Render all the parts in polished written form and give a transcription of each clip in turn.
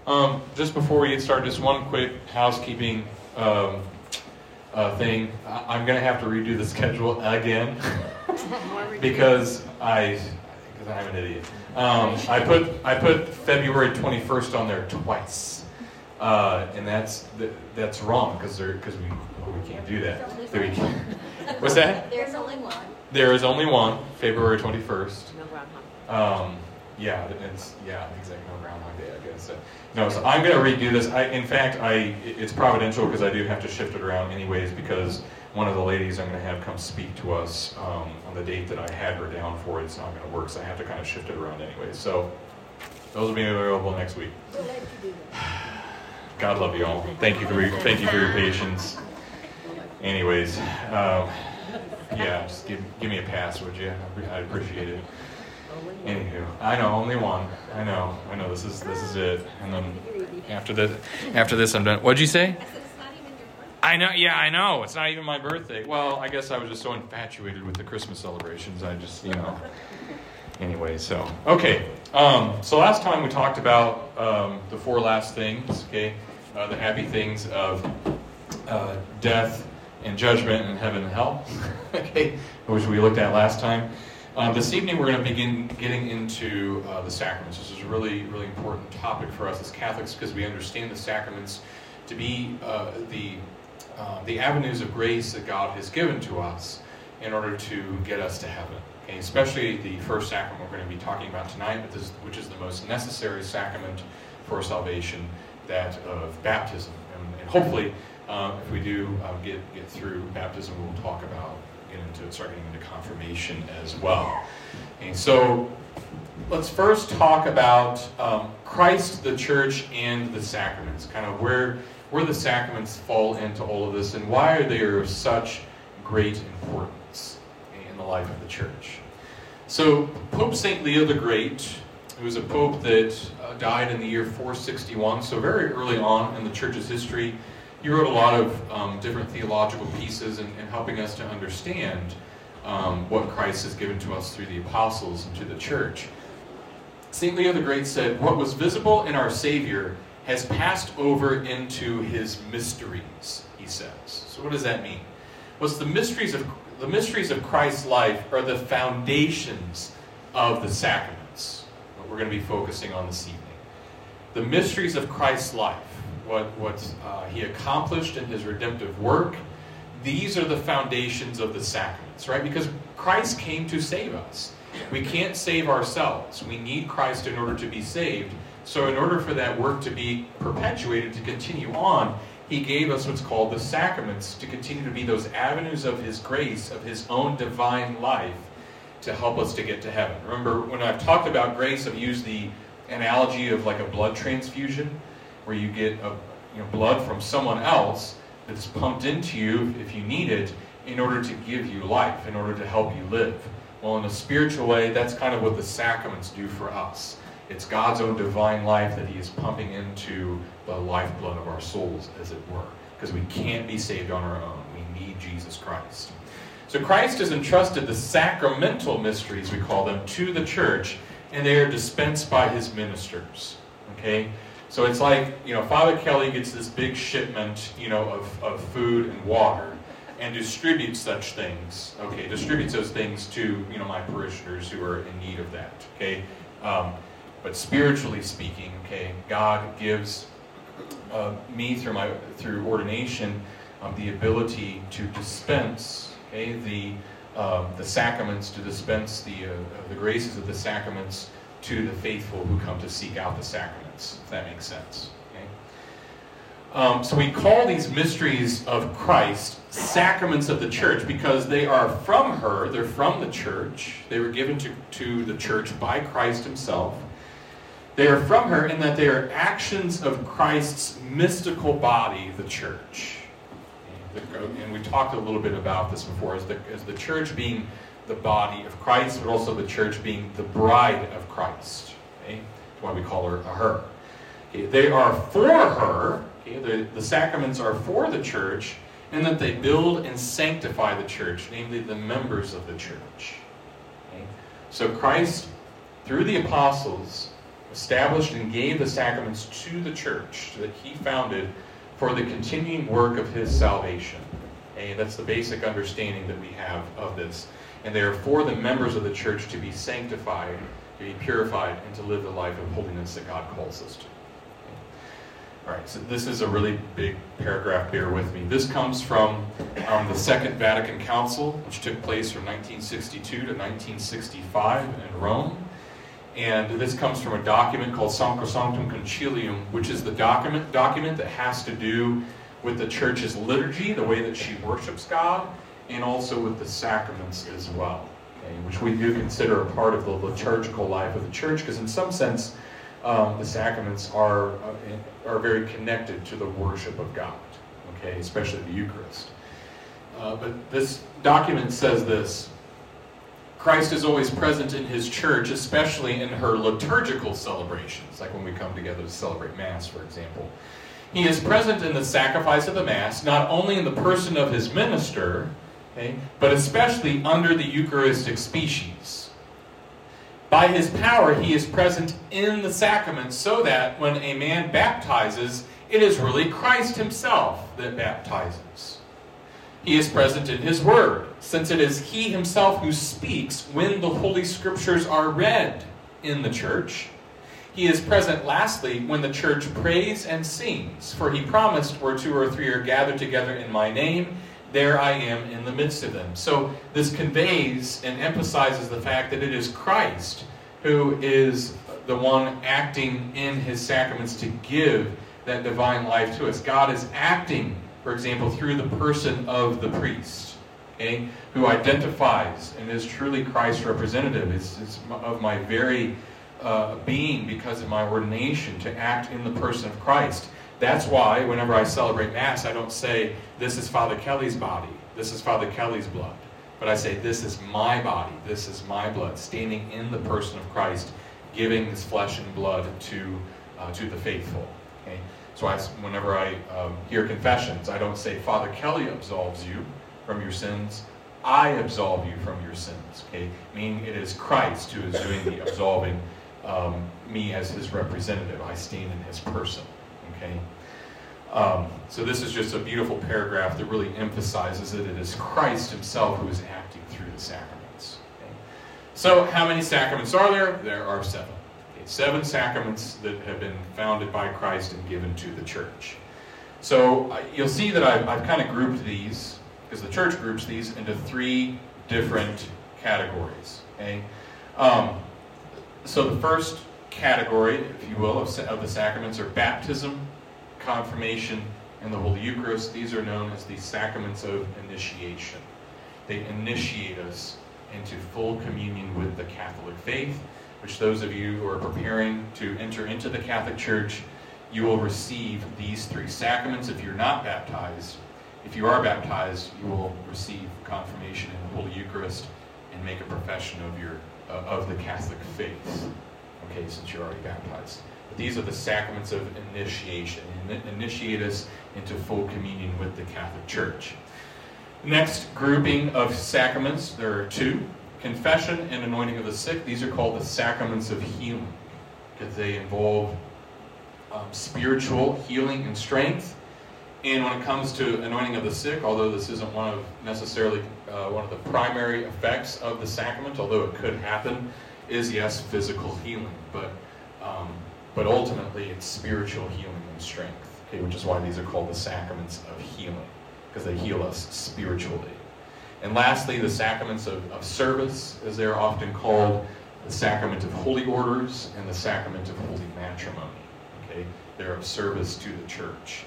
Just before we get started, just one quick housekeeping thing. I'm going to have to redo the schedule again because I'm an idiot. I put February 21st on there twice, and that's wrong because we can't do that. What's that? There's only one. There is only one, February 21st. No Groundhog. Yeah, exactly. No Groundhog Day, I guess. No, so I'm going to redo this. In fact, it's providential because I do have to shift it around anyways because one of the ladies I'm going to have come speak to us on the date that I had her down for. It's not going to work, so I have to kind of shift it around anyway. So those will be available next week. God love you all. Thank you for your patience. Anyways, just give me a pass, would you? I'd appreciate it. Anywho, I know, only one. I know. This is it. And then after this, I'm done. What'd you say? I said it's not even your birthday. I know. Yeah, I know. It's not even my birthday. Well, I guess I was just so infatuated with the Christmas celebrations. I just, Anyway, so okay. So last time we talked about the four last things. Okay, the happy things of death and judgment and heaven and hell. Okay, which we looked at last time. This evening we're going to begin getting into the sacraments. This is a really, really important topic for us as Catholics because we understand the sacraments to be the avenues of grace that God has given to us in order to get us to heaven. Okay? Especially the first sacrament we're going to be talking about tonight, which is the most necessary sacrament for salvation, that of baptism. And hopefully, if we do get through baptism, we'll talk about start getting into confirmation as well. And so let's first talk about Christ, the church, and the sacraments, kind of where the sacraments fall into all of this and why they are of such great importance in the life of the church. So Pope St. Leo the Great, who was a pope that died in the year 461, so very early on in the church's history, he wrote a lot of different theological pieces in helping us to understand what Christ has given to us through the apostles and to the church. St. Leo the Great said, "What was visible in our Savior has passed over into his mysteries," he says. So what does that mean? Well, the mysteries of Christ's life are the foundations of the sacraments, what we're going to be focusing on this evening. The mysteries of Christ's life. What he accomplished in his redemptive work, these are the foundations of the sacraments, right? Because Christ came to save us. We can't save ourselves. We need Christ in order to be saved. So in order for that work to be perpetuated, to continue on, he gave us what's called the sacraments to continue to be those avenues of his grace, of his own divine life, to help us to get to heaven. Remember, when I've talked about grace, I've used the analogy of like a blood transfusion, where you get blood from someone else that's pumped into you if you need it in order to give you life, in order to help you live. Well, in a spiritual way, that's kind of what the sacraments do for us. It's God's own divine life that he is pumping into the lifeblood of our souls, as it were, because we can't be saved on our own. We need Jesus Christ. So Christ has entrusted the sacramental mysteries, we call them, to the church, and they are dispensed by his ministers. Okay? So it's like, Father Kelly gets this big shipment, of food and water and distributes such things, okay, distributes those things to, my parishioners who are in need of that, okay. But spiritually speaking, okay, God gives me through ordination the ability to dispense, okay, the sacraments, to dispense the graces of the sacraments to the faithful who come to seek out the sacraments, if that makes sense. Okay? So we call these mysteries of Christ sacraments of the church because they are from her, they're from the church, they were given to the church by Christ himself. They are from her in that they are actions of Christ's mystical body, the church. And we talked a little bit about this before, as the church being the body of Christ, but also the church being the bride of Christ. Okay? That's why we call her a her. Okay? They are for her. Okay? The sacraments are for the church, and that they build and sanctify the church, namely the members of the church. Okay? So Christ, through the apostles, established and gave the sacraments to the church that he founded for the continuing work of his salvation. Okay? That's the basic understanding that we have of this. And they are for the members of the church to be sanctified, to be purified, and to live the life of holiness that God calls us to. All right, so this is a really big paragraph, bear with me. This comes from the Second Vatican Council, which took place from 1962 to 1965 in Rome. And this comes from a document called Sacrosanctum Concilium, which is the document that has to do with the church's liturgy, the way that she worships God, and also with the sacraments as well, okay, which we do consider a part of the liturgical life of the church, because in some sense, the sacraments are very connected to the worship of God, okay, especially the Eucharist. But this document says this: Christ is always present in his church, especially in her liturgical celebrations, like when we come together to celebrate Mass, for example. He is present in the sacrifice of the Mass, not only in the person of his minister, okay, but especially under the Eucharistic species. By his power, he is present in the sacrament, so that when a man baptizes, it is really Christ himself that baptizes. He is present in his word, since it is he himself who speaks when the Holy Scriptures are read in the church. He is present, lastly, when the church prays and sings, for he promised, where 2 or 3 are gathered together in my name, there I am in the midst of them. So this conveys and emphasizes the fact that it is Christ who is the one acting in his sacraments to give that divine life to us. God is acting, for example, through the person of the priest, okay, who identifies and is truly Christ's representative. It's of my very being, because of my ordination, to act in the person of Christ. That's why whenever I celebrate Mass, I don't say, this is Father Kelly's body, this is Father Kelly's blood. But I say, this is my body, this is my blood, standing in the person of Christ, giving his flesh and blood to the faithful. Okay? So whenever I hear confessions, I don't say, Father Kelly absolves you from your sins, I absolve you from your sins. Okay? Meaning it is Christ who is doing the absolving, me as his representative. I stand in his person. Okay? So this is just a beautiful paragraph that really emphasizes that it is Christ himself who is acting through the sacraments. Okay? So how many sacraments are there? There are 7. Okay, 7 sacraments that have been founded by Christ and given to the church. So you'll see that I've kind of grouped these, because the church groups these into 3 different categories. Okay? So the first category, if you will, of the sacraments are baptism, confirmation, and the Holy Eucharist. These are known as the sacraments of initiation. They initiate us into full communion with the Catholic faith, which those of you who are preparing to enter into the Catholic Church, you will receive these 3 sacraments if you're not baptized. If you are baptized, you will receive confirmation in the Holy Eucharist and make a profession of the Catholic faith. Okay, since you're already baptized. But these are the sacraments of initiation, and initiate us into full communion with the Catholic Church. The next grouping of sacraments, there are 2. Confession and anointing of the sick. These are called the sacraments of healing, because they involve spiritual healing and strength. And when it comes to anointing of the sick, although this isn't necessarily one of the primary effects of the sacrament, although it could happen, is, yes, physical healing, but ultimately it's spiritual healing and strength, okay, which is why these are called the sacraments of healing, because they heal us spiritually. And lastly, the sacraments of service, as they're often called, the sacrament of holy orders and the sacrament of holy matrimony. Okay, they're of service to the church.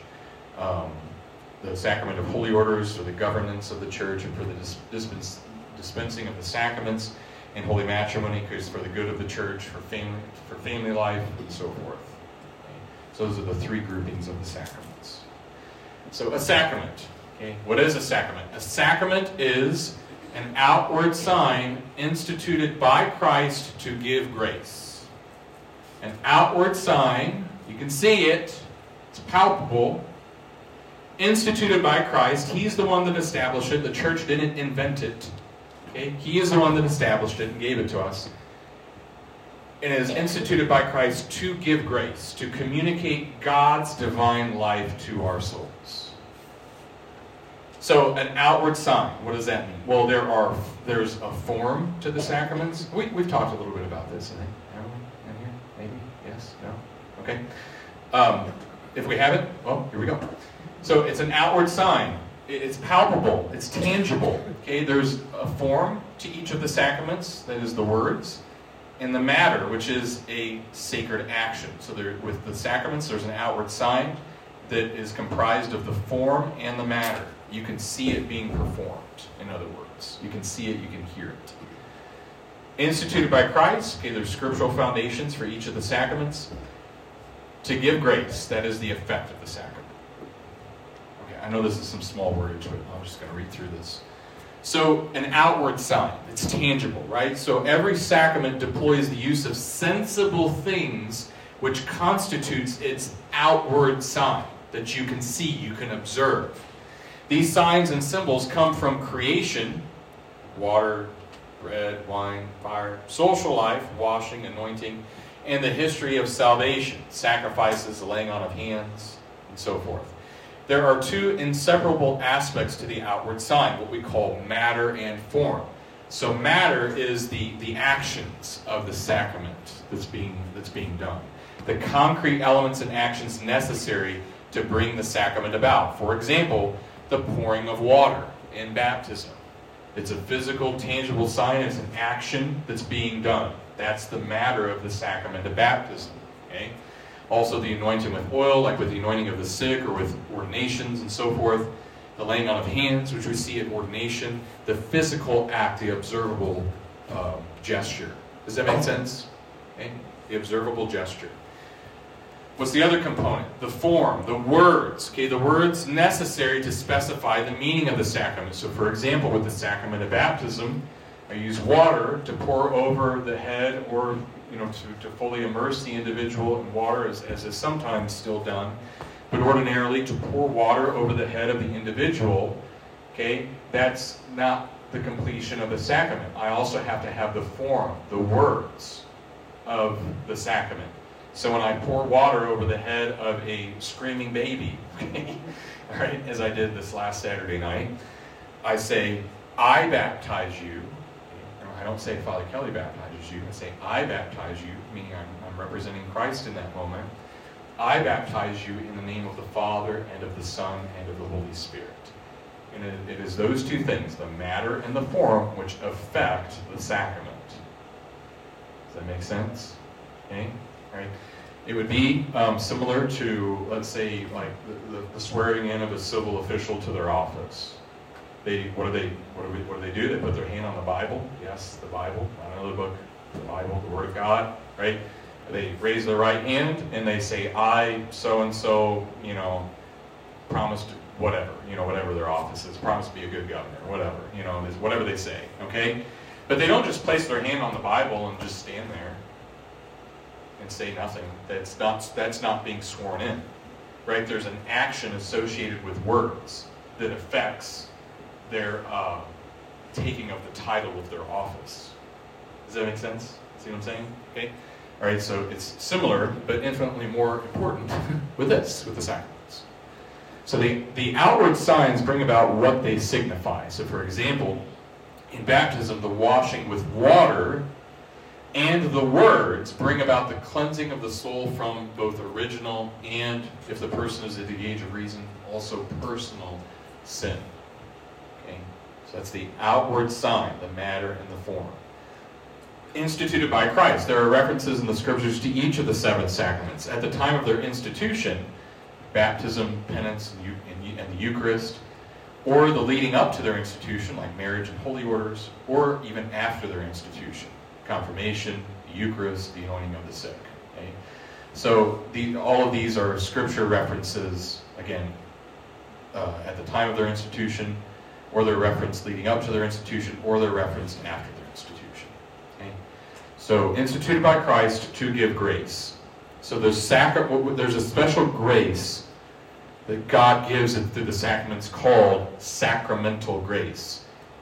The sacrament of holy orders for the governance of the church and for the dispensing of the sacraments, and holy matrimony is for the good of the church, for family life, and so forth. Okay? So those are the 3 groupings of the sacraments. So a sacrament. Okay? What is a sacrament? A sacrament is an outward sign instituted by Christ to give grace. An outward sign, you can see it, it's palpable, instituted by Christ. He's the one that established it. The church didn't invent it. Okay? He is the one that established it and gave it to us. and it is instituted by Christ to give grace, to communicate God's divine life to our souls. So an outward sign, what does that mean? Well, there's a form to the sacraments. We've talked a little bit about this, I think. Haven't we? In here? Maybe? Yes? No? Okay. If we haven't, well, here we go. So it's an outward sign. It's palpable. It's tangible. Okay, there's a form to each of the sacraments, that is the words, and the matter, which is a sacred action. So with the sacraments, there's an outward sign that is comprised of the form and the matter. You can see it being performed, in other words. You can see it, you can hear it. Instituted by Christ, okay, there's scriptural foundations for each of the sacraments. To give grace, that is the effect of the sacrament. Okay, I know this is some small wordage, but I'm just going to read through this. So, an outward sign, it's tangible, right? So every sacrament deploys the use of sensible things which constitutes its outward sign that you can see, you can observe. These signs and symbols come from creation, water, bread, wine, fire, social life, washing, anointing, and the history of salvation, sacrifices, the laying on of hands, and so forth. There are two inseparable aspects to the outward sign, what we call matter and form. So matter is the actions of the sacrament that's being done. The concrete elements and actions necessary to bring the sacrament about. For example, the pouring of water in baptism. It's a physical, tangible sign. It's an action that's being done. That's the matter of the sacrament of baptism. Okay? Also the anointing with oil, like with the anointing of the sick or with ordinations and so forth. The laying on of hands, which we see at ordination. The physical act, the observable gesture. Does that make sense? Okay? The observable gesture. What's the other component? The form, the words. Okay, the words necessary to specify the meaning of the sacrament. So for example, with the sacrament of baptism, I use water to pour over the head, or to fully immerse the individual in water, as is sometimes still done. But ordinarily, to pour water over the head of the individual, okay, that's not the completion of the sacrament. I also have to have the form, the words of the sacrament. So when I pour water over the head of a screaming baby, okay, all right, as I did this last Saturday night, I say, I baptize you. I don't say Father Kelly baptizes you. I say, I baptize you, meaning I'm representing Christ in that moment. I baptize you in the name of the Father, and of the Son, and of the Holy Spirit. And it is those two things, the matter and the form, which affect the sacrament. Does that make sense? Okay? Right? It would be similar to, let's say, like the swearing in of a civil official to their office. What do they do? They put their hand on the Bible. Yes, the Bible, not another book. The Bible, the Word of God, right? They raise their right hand and they say, I, so and so, promised whatever, whatever their office is, promised to be a good governor, whatever, whatever they say, okay? But they don't just place their hand on the Bible and just stand there and say nothing. That's not being sworn in, right? There's an action associated with words that affects their taking of the title of their office. Does that make sense? See what I'm saying? Okay. All right. So it's similar, but infinitely more important with the sacraments. So the outward signs bring about what they signify. So, for example, in baptism, the washing with water and the words bring about the cleansing of the soul from both original and, if the person is at the age of reason, also personal sin. Okay? So that's the outward sign, the matter and the form. Instituted by Christ. There are references in the Scriptures to each of the seven sacraments. At the time of their institution, baptism, penance, and the Eucharist, or the leading up to their institution, like marriage and holy orders, or even after their institution. Confirmation, the Eucharist, the anointing of the sick. Okay? So all of these are Scripture references, again, at the time of their institution, or their reference leading up to their institution, or their reference after their institution. Okay? So, instituted by Christ to give grace. So there's a special grace that God gives through the sacraments called sacramental grace.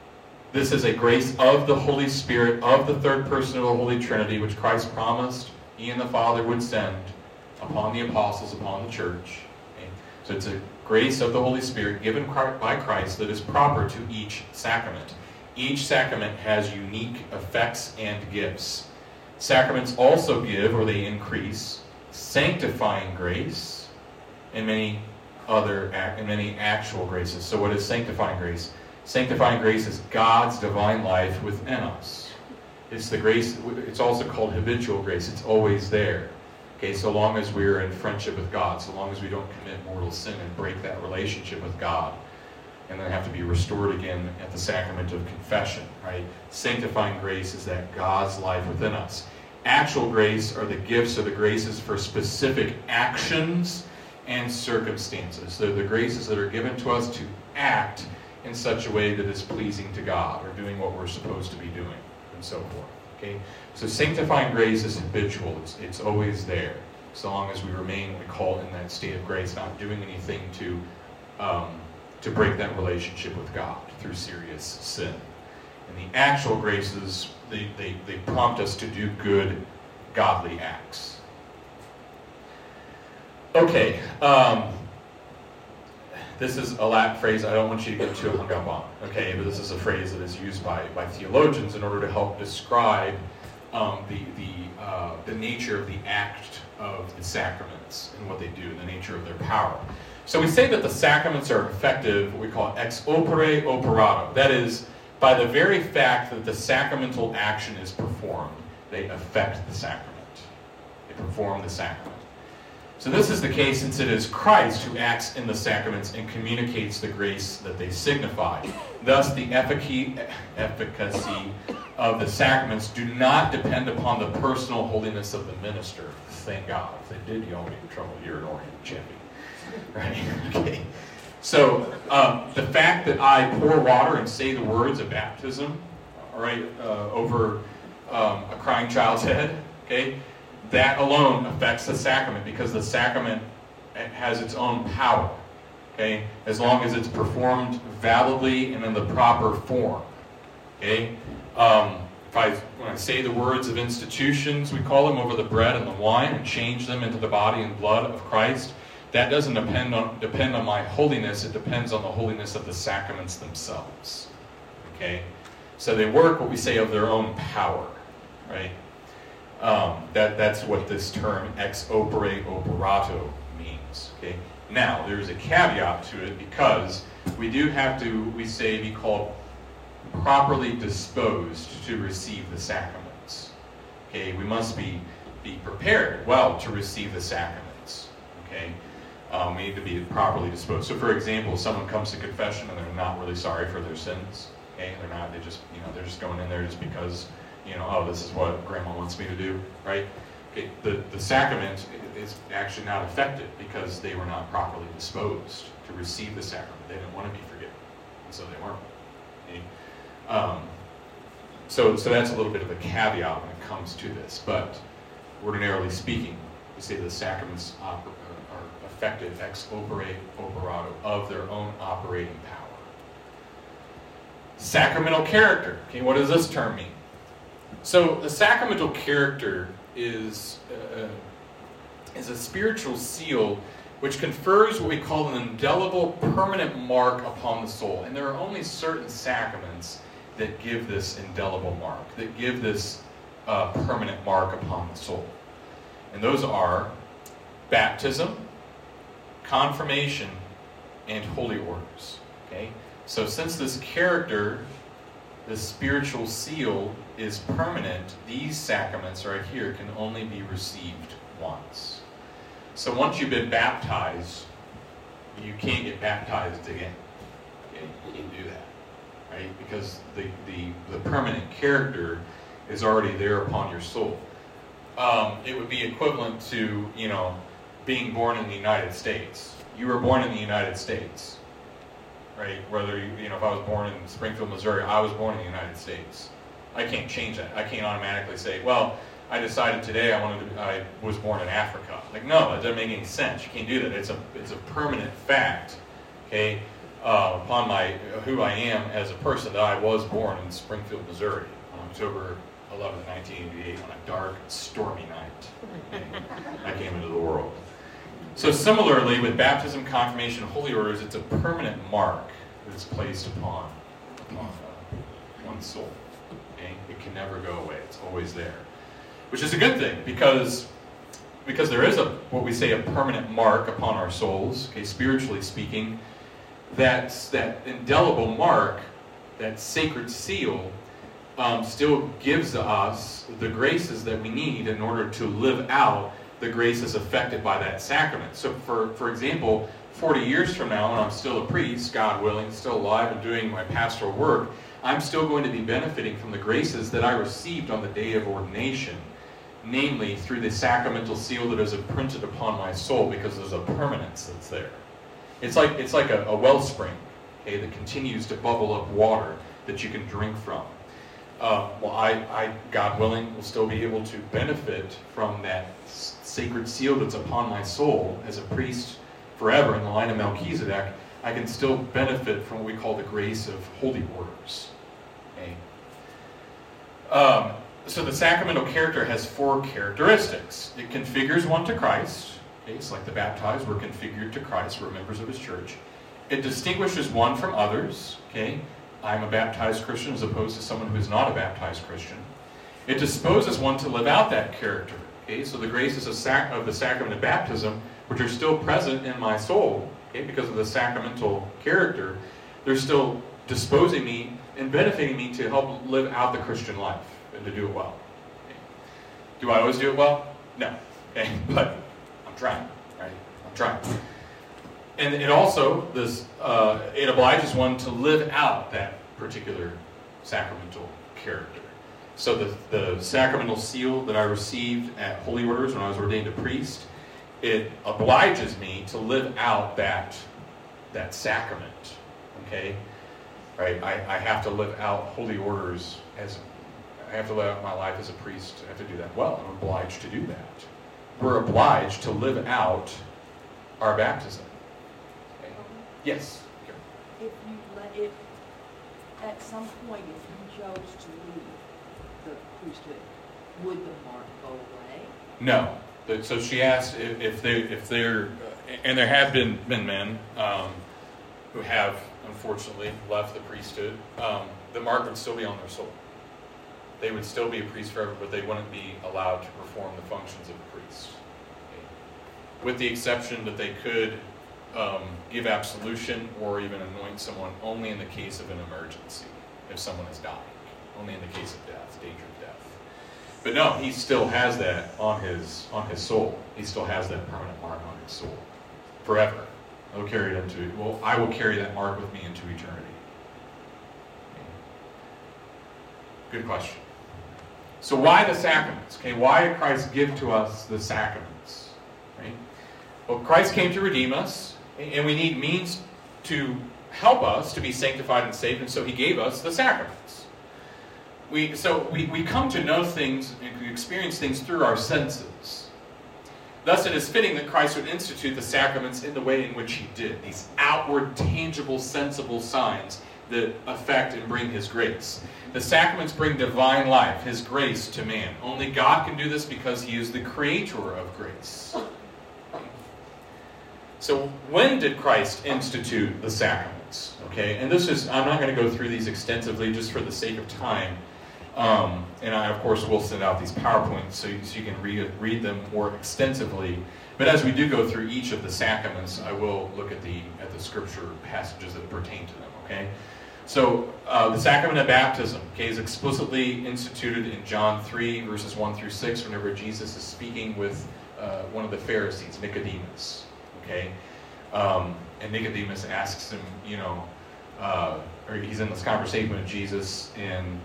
This is a grace of the Holy Spirit, of the third person of the Holy Trinity, which Christ promised He and the Father would send upon the apostles, upon the church. Okay? So it's a grace of the Holy Spirit given by Christ that is proper to each sacrament. Each sacrament has unique effects and gifts. Sacraments also give, or they increase, sanctifying grace and many actual graces. So what is sanctifying grace? Sanctifying grace is God's divine life within us. It's the grace, it's also called habitual grace. It's always there. Okay, so long as we're in friendship with God, so long as we don't commit mortal sin and break that relationship with God, and then have to be restored again at the sacrament of confession, right? Sanctifying grace is that God's life within us. Actual grace are the gifts or the graces for specific actions and circumstances. They're the graces that are given to us to act in such a way that is pleasing to God, or doing what we're supposed to be doing, and so forth. Okay? So sanctifying grace is habitual. It's always there, so long as we remain, we call it, in that state of grace, not doing anything to break that relationship with God through serious sin. And the actual graces, they prompt us to do good, godly acts. Okay, this is a Latin phrase I don't want you to get too hung up on, okay? But this is a phrase that is used by theologians in order to help describe the nature of the act of the sacraments and what they do, the nature of their power. So we say that the sacraments are effective, what we call ex opere operato. That is, by the very fact that the sacramental action is performed, they affect the sacrament. They perform the sacrament. So this is the case since it is Christ who acts in the sacraments and communicates the grace that they signify. Thus, the efficacy of the sacraments do not depend upon the personal holiness of the minister. Thank God. If they did, y'all would be in trouble. You're an Orient champion. Right? Okay. So, the fact that I pour water and say the words of baptism, all right, over a crying child's head, okay, that alone affects the sacrament, because the sacrament has its own power, okay, as long as it's performed validly and in the proper form, okay. When I say the words of institutions, we call them, over the bread and the wine, and change them into the body and blood of Christ, that doesn't depend on my holiness. It depends on the holiness of the sacraments themselves, okay. So they work, what we say, of their own power, right. That's what this term ex opere operato means. Okay. Now, there's a caveat to it, because we do have to, we say, be called properly disposed to receive the sacraments. Okay. We must be prepared well to receive the sacraments. Okay. We need to be properly disposed. So, for example, someone comes to confession and they're not really sorry for their sins. Okay. They're just going in there just because, oh, this is what grandma wants me to do, right? Okay, the sacrament is actually not effective because they were not properly disposed to receive the sacrament. They didn't want to be forgiven, and so they weren't. Okay? So that's a little bit of a caveat when it comes to this, but ordinarily speaking, we say the sacraments are effective ex opere operato, of their own operating power. Sacramental character. Okay, what does this term mean? So the sacramental character is a spiritual seal which confers what we call an indelible permanent mark upon the soul. And there are only certain sacraments that give this indelible mark, that give this permanent mark upon the soul. And those are baptism, confirmation, and holy orders. Okay? So since this character, this spiritual seal, is permanent, these sacraments right here can only be received once. So once you've been baptized, you can't get baptized again. Okay? You can't do that, right? Because the permanent character is already there upon your soul. It would be equivalent to, being born in the United States. You were born in the United States, right? Whether if I was born in Springfield, Missouri, I was born in the United States. I can't change that. I can't automatically say, well, I decided today I was born in Africa. Like, no, that doesn't make any sense. You can't do that. It's a permanent fact. Okay, upon who I am as a person, that I was born in Springfield, Missouri on October 11th, 1988, on a dark, stormy night. I came into the world. So similarly, with baptism, confirmation, and holy orders, it's a permanent mark that is placed upon one's soul. Okay? It can never go away. It's always there. Which is a good thing, because there is what we say, a permanent mark upon our souls, okay, spiritually speaking. That indelible mark, that sacred seal, still gives us the graces that we need in order to live out the graces affected by that sacrament. So for example, 40 years from now, when I'm still a priest, God willing, still alive and doing my pastoral work, I'm still going to be benefiting from the graces that I received on the day of ordination, namely through the sacramental seal that is imprinted upon my soul, because there's a permanence that's there. It's like a wellspring, okay, that continues to bubble up water that you can drink from. I, God willing, will still be able to benefit from that sacred seal that's upon my soul as a priest forever in the line of Melchizedek. I can still benefit from what we call the grace of holy orders. Okay? So the sacramental character has 4 characteristics. It configures one to Christ. Okay? It's like the baptized, we're configured to Christ, we're members of His church. It distinguishes one from others. Okay? I'm a baptized Christian as opposed to someone who is not a baptized Christian. It disposes one to live out that character. Okay? So the graces of the sacrament of baptism, which are still present in my soul, okay, because of the sacramental character, they're still disposing me and benefiting me to help live out the Christian life and to do it well. Okay. Do I always do it well? No. Okay, but I'm trying. Right? I'm trying. And it also it obliges one to live out that particular sacramental character. So the sacramental seal that I received at Holy Orders when I was ordained a priest, it obliges me to live out that sacrament. Okay, right? I have to live out Holy Orders I have to live out my life as a priest. I have to do that well. I'm obliged to do that. We're obliged to live out our baptism. Okay. Yes. If at some point if you chose to leave the priesthood, would the mark go away? No. So she asked if they're, and there have been men who have unfortunately left the priesthood. The mark would still be on their soul. They would still be a priest forever, but they wouldn't be allowed to perform the functions of a priest. Okay. With the exception that they could give absolution or even anoint someone only in the case of an emergency, if someone is dying, only in the case of death, danger of death. But no, he still has that on his soul. He still has that permanent mark on his soul forever. I will carry that mark with me into eternity. Okay. Good question. So why the sacraments? Okay, why did Christ give to us the sacraments? Right? Well, Christ came to redeem us, and we need means to help us to be sanctified and saved, and so He gave us the sacraments. We come to know things and experience things through our senses. Thus, it is fitting that Christ would institute the sacraments in the way in which He did. These outward, tangible, sensible signs that affect and bring His grace. The sacraments bring divine life, His grace to man. Only God can do this because He is the creator of grace. So when did Christ institute the sacraments? Okay, and I'm not going to go through these extensively just for the sake of time. And I, of course, will send out these PowerPoints so you can read them more extensively. But as we do go through each of the sacraments, I will look at the scripture passages that pertain to them. Okay, so the sacrament of baptism, okay, is explicitly instituted in John 3 verses 1 through 6. Whenever Jesus is speaking with one of the Pharisees, Nicodemus. Okay, and Nicodemus asks him, or he's in this conversation with Jesus, and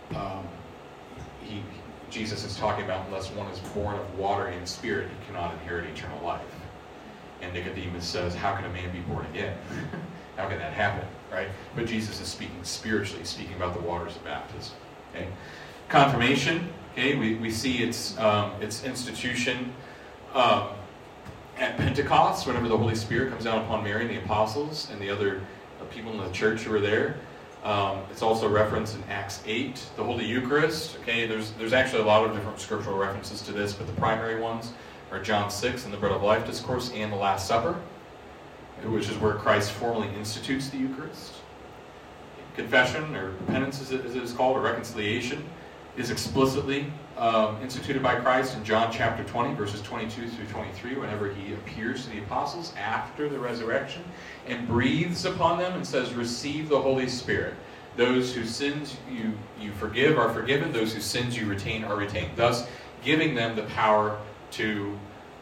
Jesus is talking about unless one is born of water and spirit, he cannot inherit eternal life. And Nicodemus says, how can a man be born again? How can that happen, right? But Jesus is speaking spiritually, speaking about the waters of baptism. Okay, confirmation. Okay, we see its institution at Pentecost, whenever the Holy Spirit comes down upon Mary and the apostles and the other of people in the church who were there. It's also referenced in Acts 8, the Holy Eucharist. Okay, there's actually a lot of different scriptural references to this, but the primary ones are John 6 and the Bread of Life discourse and the Last Supper, which is where Christ formally institutes the Eucharist. Confession, or penance as it is called, or reconciliation, is explicitly instituted by Christ in John chapter 20, verses 22 through 23, whenever he appears to the apostles after the resurrection and breathes upon them and says, receive the Holy Spirit. Those whose sins you forgive are forgiven, those whose sins you retain are retained, thus giving them the power to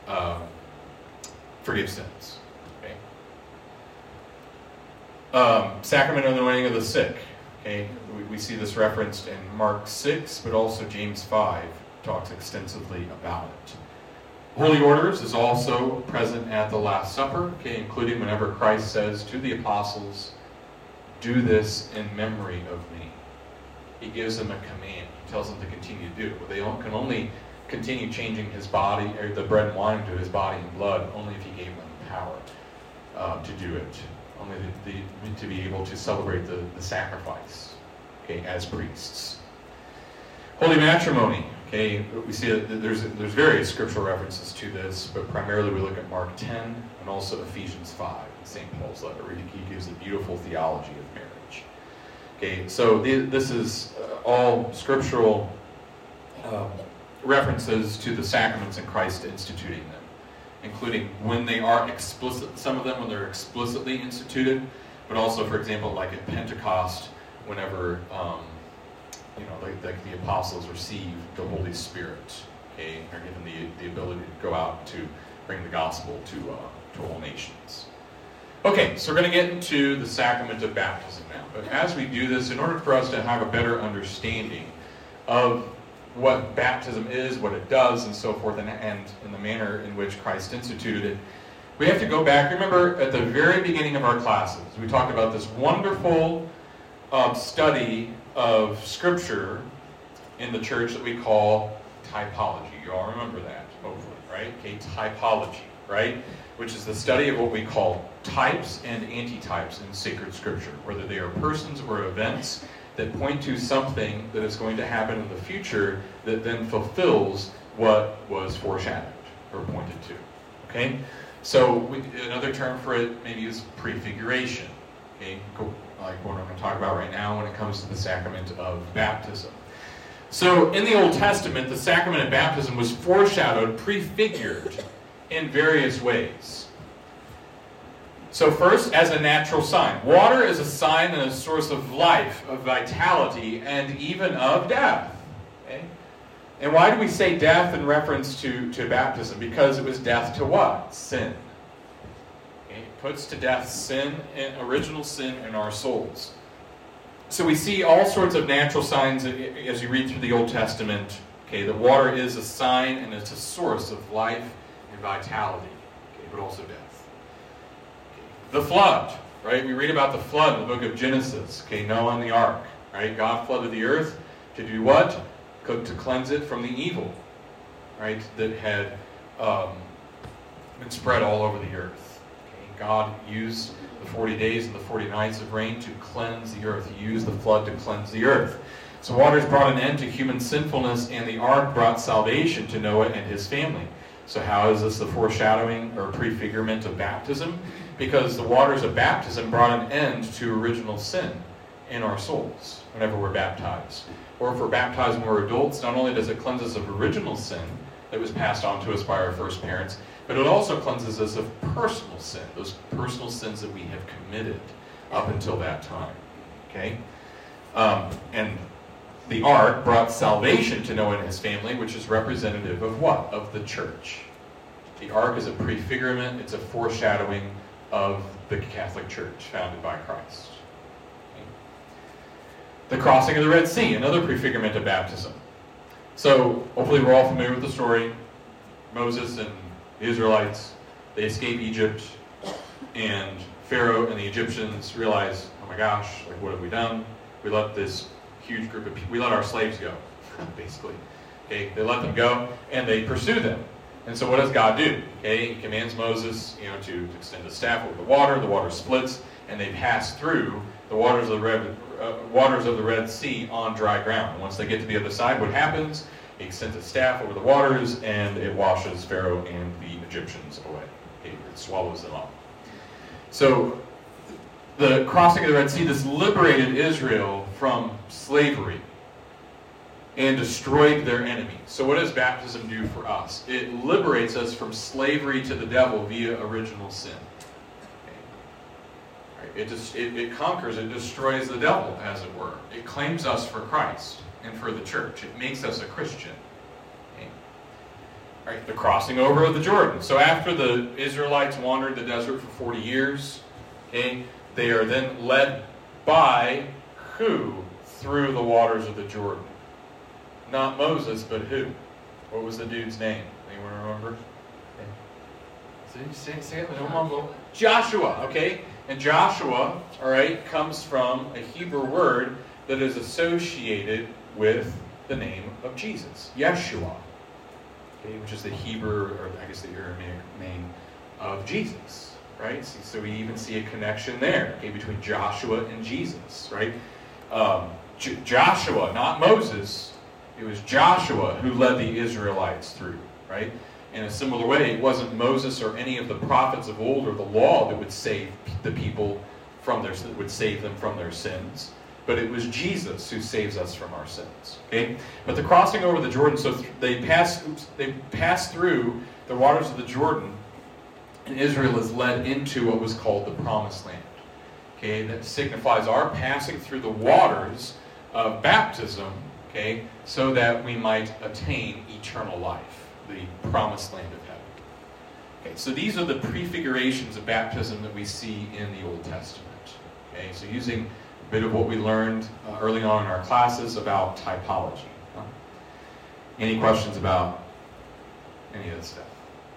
forgive sins. Sacrament of the anointing of the sick. Okay, we see this referenced in Mark 6, but also James 5 talks extensively about it. Holy orders is also present at the Last Supper, okay, including whenever Christ says to the apostles, do this in memory of me. He gives them a command. He tells them to continue to do it. Well, they can only continue changing his body, or the bread and wine to his body and blood, only if he gave them the power to do it. Only to be able to celebrate the sacrifice, okay, as priests. Holy matrimony, okay, we see that there's various scriptural references to this, but primarily we look at Mark 10 and also Ephesians 5, St. Paul's letter, where he gives a beautiful theology of marriage. Okay, so this is all scriptural references to the sacraments and Christ instituting them, including when they are explicit, some of them when they're explicitly instituted, but also, for example, like at Pentecost, whenever like the apostles receive the Holy Spirit, okay, are given the ability to go out to bring the gospel to all nations. Okay, so we're going to get into the sacrament of baptism now. But as we do this, in order for us to have a better understanding of what baptism is, what it does, and so forth, and in the manner in which Christ instituted it, we have to go back. Remember, at the very beginning of our classes, we talked about this wonderful study of Scripture in the church that we call typology. You all remember that, hopefully, right? Okay, typology, right? Which is the study of what we call types and antitypes in sacred Scripture, whether they are persons or events that point to something that is going to happen in the future that then fulfills what was foreshadowed or pointed to. Okay? So another term for it maybe is prefiguration. Okay? Like what I'm going to talk about right now when it comes to the sacrament of baptism. So in the Old Testament, the sacrament of baptism was foreshadowed, prefigured in various ways. So first, as a natural sign. Water is a sign and a source of life, of vitality, and even of death. Okay? And why do we say death in reference to baptism? Because it was death to what? Sin. Okay? It puts to death sin, original sin in our souls. So we see all sorts of natural signs as you read through the Old Testament, okay, that water is a sign and it's a source of life and vitality, okay, but also death. The flood, right? We read about the flood in the book of Genesis. Okay, Noah and the ark, right? God flooded the earth to do what? To cleanse it from the evil, right? That had been spread all over the earth. Okay? God used the 40 days and the 40 nights of rain to cleanse the earth. He used the flood to cleanse the earth. So waters brought an end to human sinfulness, and the ark brought salvation to Noah and his family. So how is this the foreshadowing or prefigurement of baptism? Because the waters of baptism brought an end to original sin in our souls whenever we're baptized. Or if we're baptized when we're adults, not only does it cleanse us of original sin that was passed on to us by our first parents, but it also cleanses us of personal sin, those personal sins that we have committed up until that time. Okay? And the ark brought salvation to Noah and his family, which is representative of what? Of the church. The ark is a prefigurement, it's a foreshadowing of the Catholic Church founded by Christ. Okay. The crossing of the Red Sea, another prefigurement of baptism. So hopefully we're all familiar with the story. Moses and the Israelites, they escape Egypt, and Pharaoh and the Egyptians realize, oh my gosh, like what have we done? We let this huge group of people, we let our slaves go, basically. Okay, they let them go, and they pursue them. And so what does God do? Okay, he commands Moses, to extend the staff over the water splits, and they pass through the waters of the Red Sea on dry ground. And once they get to the other side, what happens? He extends his staff over the waters, and it washes Pharaoh and the Egyptians away. Okay, it swallows them up. So the crossing of the Red Sea, this liberated Israel from slavery and destroyed their enemy. So what does baptism do for us? It liberates us from slavery to the devil via original sin. Okay. Right. It conquers, it destroys the devil, as it were. It claims us for Christ and for the church. It makes us a Christian. Okay. All right, the crossing over of the Jordan. So after the Israelites wandered the desert for 40 years, okay, they are then led by who? Through the waters of the Jordan. Not Moses, but who? What was the dude's name? Anyone remember? Okay. Say it, don't mumble. Joshua, okay? And Joshua, all right, comes from a Hebrew word that is associated with the name of Jesus, Yeshua, okay, which is the Hebrew, or I guess the Aramaic name of Jesus, right? So we even see a connection there, okay, between Joshua and Jesus, right? Joshua, not Moses. It was Joshua who led the Israelites through, right? In a similar way, it wasn't Moses or any of the prophets of old or the law that would save the people that would save them from their sins, but it was Jesus who saves us from our sins. Okay? But the crossing over the Jordan, so they pass through the waters of the Jordan, and Israel is led into what was called the Promised Land. Okay, that signifies our passing through the waters of baptism. Okay, so that we might attain eternal life, the promised land of heaven. Okay, so these are the prefigurations of baptism that we see in the Old Testament. Okay, so using a bit of what we learned early on in our classes about typology. Huh? Any questions about any of this stuff?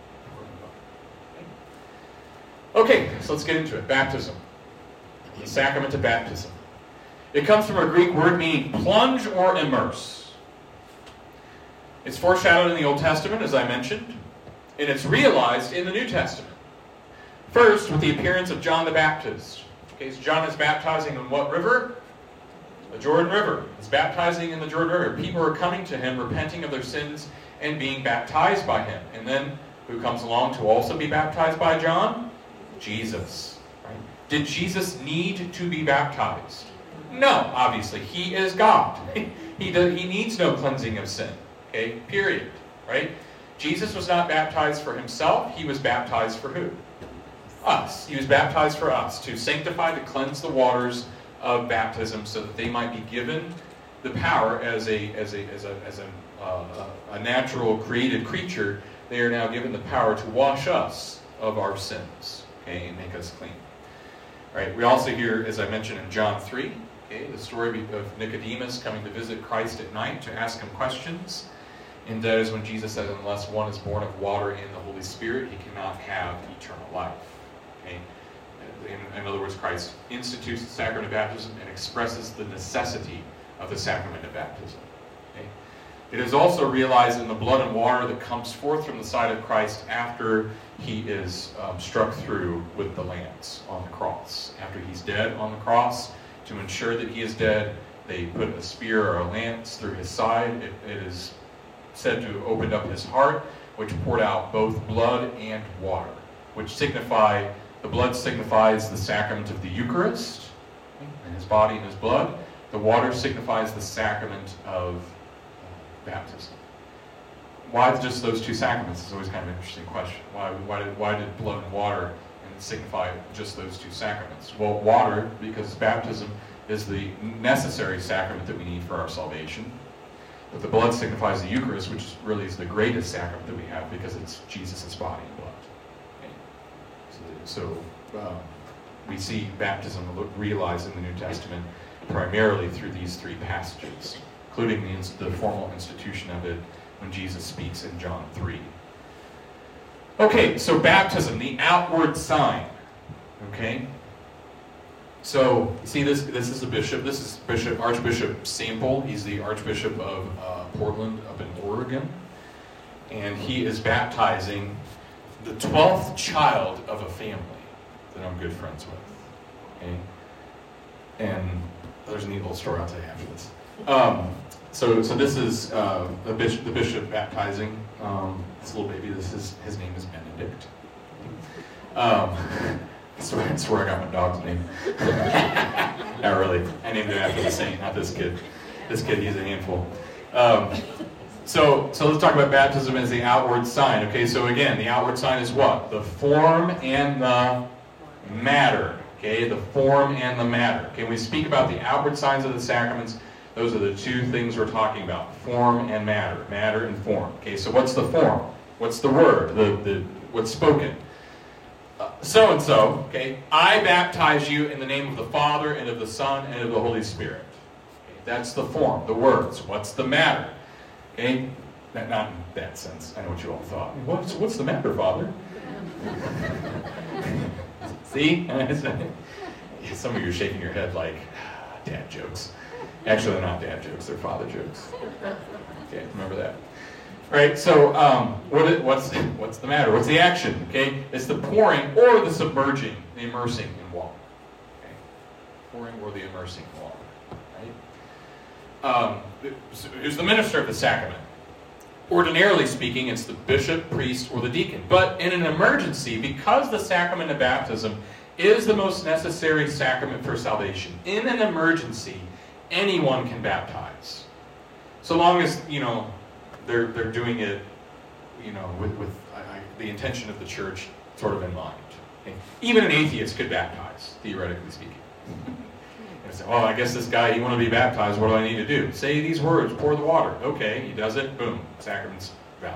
Okay, so let's get into it. Baptism. The sacrament of baptism. It comes from a Greek word meaning plunge or immerse. It's foreshadowed in the Old Testament, as I mentioned, and it's realized in the New Testament. First, with the appearance of John the Baptist. Okay, so John is baptizing in what river? The Jordan River. He's baptizing in the Jordan River. People are coming to him, repenting of their sins, and being baptized by him. And then, who comes along to also be baptized by John? Jesus. Right? Did Jesus need to be baptized? No, obviously. He is God. He needs no cleansing of sin. Okay, period. Right? Jesus was not baptized for himself. He was baptized for who? Us. He was baptized for us, to sanctify, to cleanse the waters of baptism so that they might be given the power as a natural created creature. They are now given the power to wash us of our sins, okay, and make us clean. All right, we also hear, as I mentioned in John 3, okay, the story of Nicodemus coming to visit Christ at night to ask him questions. And that is when Jesus said, unless one is born of water and the Holy Spirit, he cannot have eternal life. Okay? In other words, Christ institutes the sacrament of baptism and expresses the necessity of the sacrament of baptism. Okay? It is also realized in the blood and water that comes forth from the side of Christ after he is struck through with the lance on the cross. After he's dead on the cross, to ensure that he is dead, they put a spear or a lance through his side. It is said to have opened up his heart, which poured out both blood and water, which signify, the blood signifies the sacrament of the Eucharist, and his body and his blood. The water signifies the sacrament of baptism. Why just those two sacraments is always kind of an interesting question. Why did blood and water signify just those two sacraments? Well, water, because baptism is the necessary sacrament that we need for our salvation. But the blood signifies the Eucharist, which really is the greatest sacrament that we have because it's Jesus' body and blood. Okay. So we see baptism realized in the New Testament primarily through these three passages, including the formal institution of it when Jesus speaks in John 3. Okay, so baptism, the outward sign. Okay? So, see, this is a bishop. This is Archbishop Sample. He's the Archbishop of Portland up in Oregon. and he is baptizing the 12th child of a family that I'm good friends with. Okay? And there's a neat little story I'll tell you after this. So this is the bishop baptizing this little baby. His name is Benedict. That's where I got my dog's name. Not really. I named it after the saint, not this kid. This kid, he's a handful. So let's talk about baptism as the outward sign. Okay, so again, the outward sign is what? The form and the matter. Okay, the form and the matter. Okay, when we speak about the outward signs of the sacraments, those are the two things we're talking about: form and matter. Matter and form. Okay, so what's the form? What's the word? What's spoken? So and so. Okay, I baptize you in the name of the Father and of the Son and of the Holy Spirit. Okay, that's the form, the words. What's the matter? Okay, not in that sense. I know what you all thought. What's the matter, Father? See? Some of you are shaking your head like, dad jokes. Actually, they're not dad jokes, they're father jokes. Okay, remember that. All right, so what's the matter? What's the action? Okay, it's the pouring or the submerging, the immersing in water. Okay, pouring or the immersing in water. Right? Who's the minister of the sacrament? Ordinarily speaking, it's the bishop, priest, or the deacon. But in an emergency, because the sacrament of baptism is the most necessary sacrament for salvation, in an emergency, anyone can baptize. So long as, they're doing it, with the intention of the church sort of in mind. Okay? Even an atheist could baptize, theoretically speaking. And say, well, I guess this guy, you want to be baptized, what do I need to do? Say these words, pour the water. Okay, he does it, boom, sacrament's valid.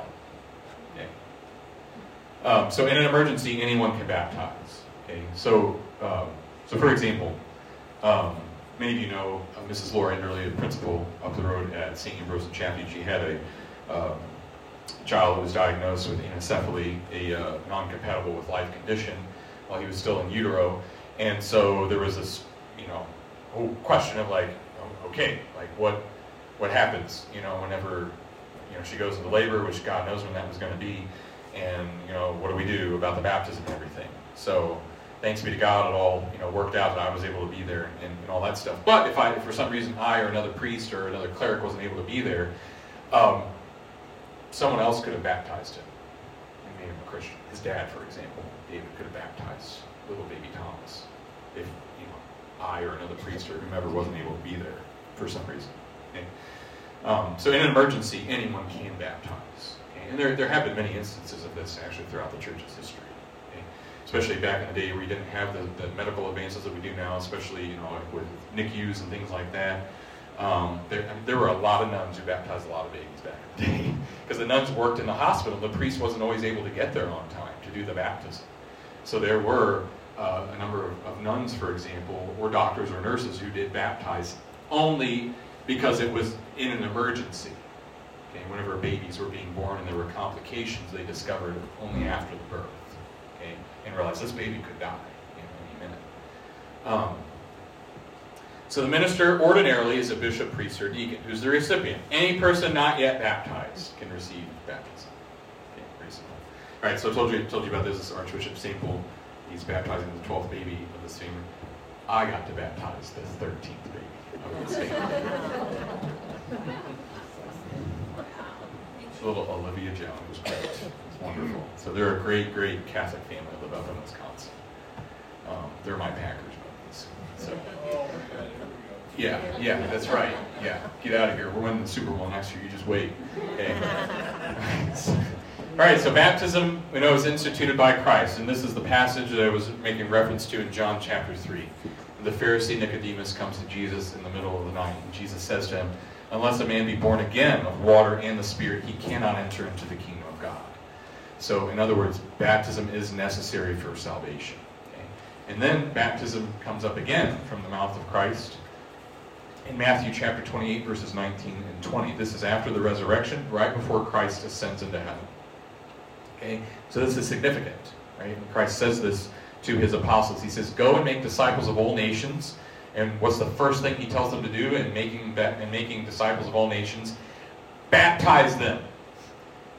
Okay. So in an emergency, anyone can baptize. Okay, so for example, many of you know Mrs. Laura Enderle, the principal up the road at St. Ambrose and Chaffee. She had a child who was diagnosed with anencephaly, a non-compatible with life condition, while he was still in utero. And so there was this, whole question of like, okay, like what happens, whenever, she goes into labor, which God knows when that was going to be, and, what do we do about the baptism and everything? So thanks be to God, it all, worked out that I was able to be there and all that stuff. But if for some reason I or another priest or another cleric wasn't able to be there, someone else could have baptized him and made him a Christian. His dad, for example, David, could have baptized little baby Thomas if, I or another priest or whomever wasn't able to be there for some reason. Okay? So in an emergency, anyone can baptize. Okay? And there have been many instances of this actually throughout the church's history. Okay? Especially back in the day where you didn't have the medical advances that we do now, especially like with NICUs and things like that. There were a lot of nuns who baptized a lot of babies back in the day because the nuns worked in the hospital. The priest wasn't always able to get there on time to do the baptism. So there were a number of nuns, for example, or doctors or nurses who did baptize only because it was in an emergency. Okay, whenever babies were being born and there were complications, they discovered only after the birth. Okay, and realized this baby could die any minute. So the minister ordinarily is a bishop, priest, or deacon. Who's the recipient? Any person not yet baptized can receive baptism. Okay, pretty simple. All right, so I told you about this. This is Archbishop St. Paul. He's baptizing the 12th baby of this family. I got to baptize the 13th baby of this family. Little Olivia Jones was great. It's wonderful. So they're a great, great Catholic family that live up in Wisconsin. They're my Packers buddies. So, yeah, that's right. Yeah, get out of here. We're winning the Super Bowl next year. You just wait. Okay. All right, so baptism, we know, is instituted by Christ, and this is the passage that I was making reference to in John chapter 3. The Pharisee Nicodemus comes to Jesus in the middle of the night, and Jesus says to him, unless a man be born again of water and the Spirit, he cannot enter into the kingdom of God. So, in other words, baptism is necessary for salvation. Okay? And then baptism comes up again from the mouth of Christ in Matthew chapter 28, verses 19 and 20. This is after the resurrection, right before Christ ascends into heaven. Okay? So this is significant, right? And Christ says this to his apostles. He says, go and make disciples of all nations. And what's the first thing he tells them to do in making disciples of all nations? Baptize them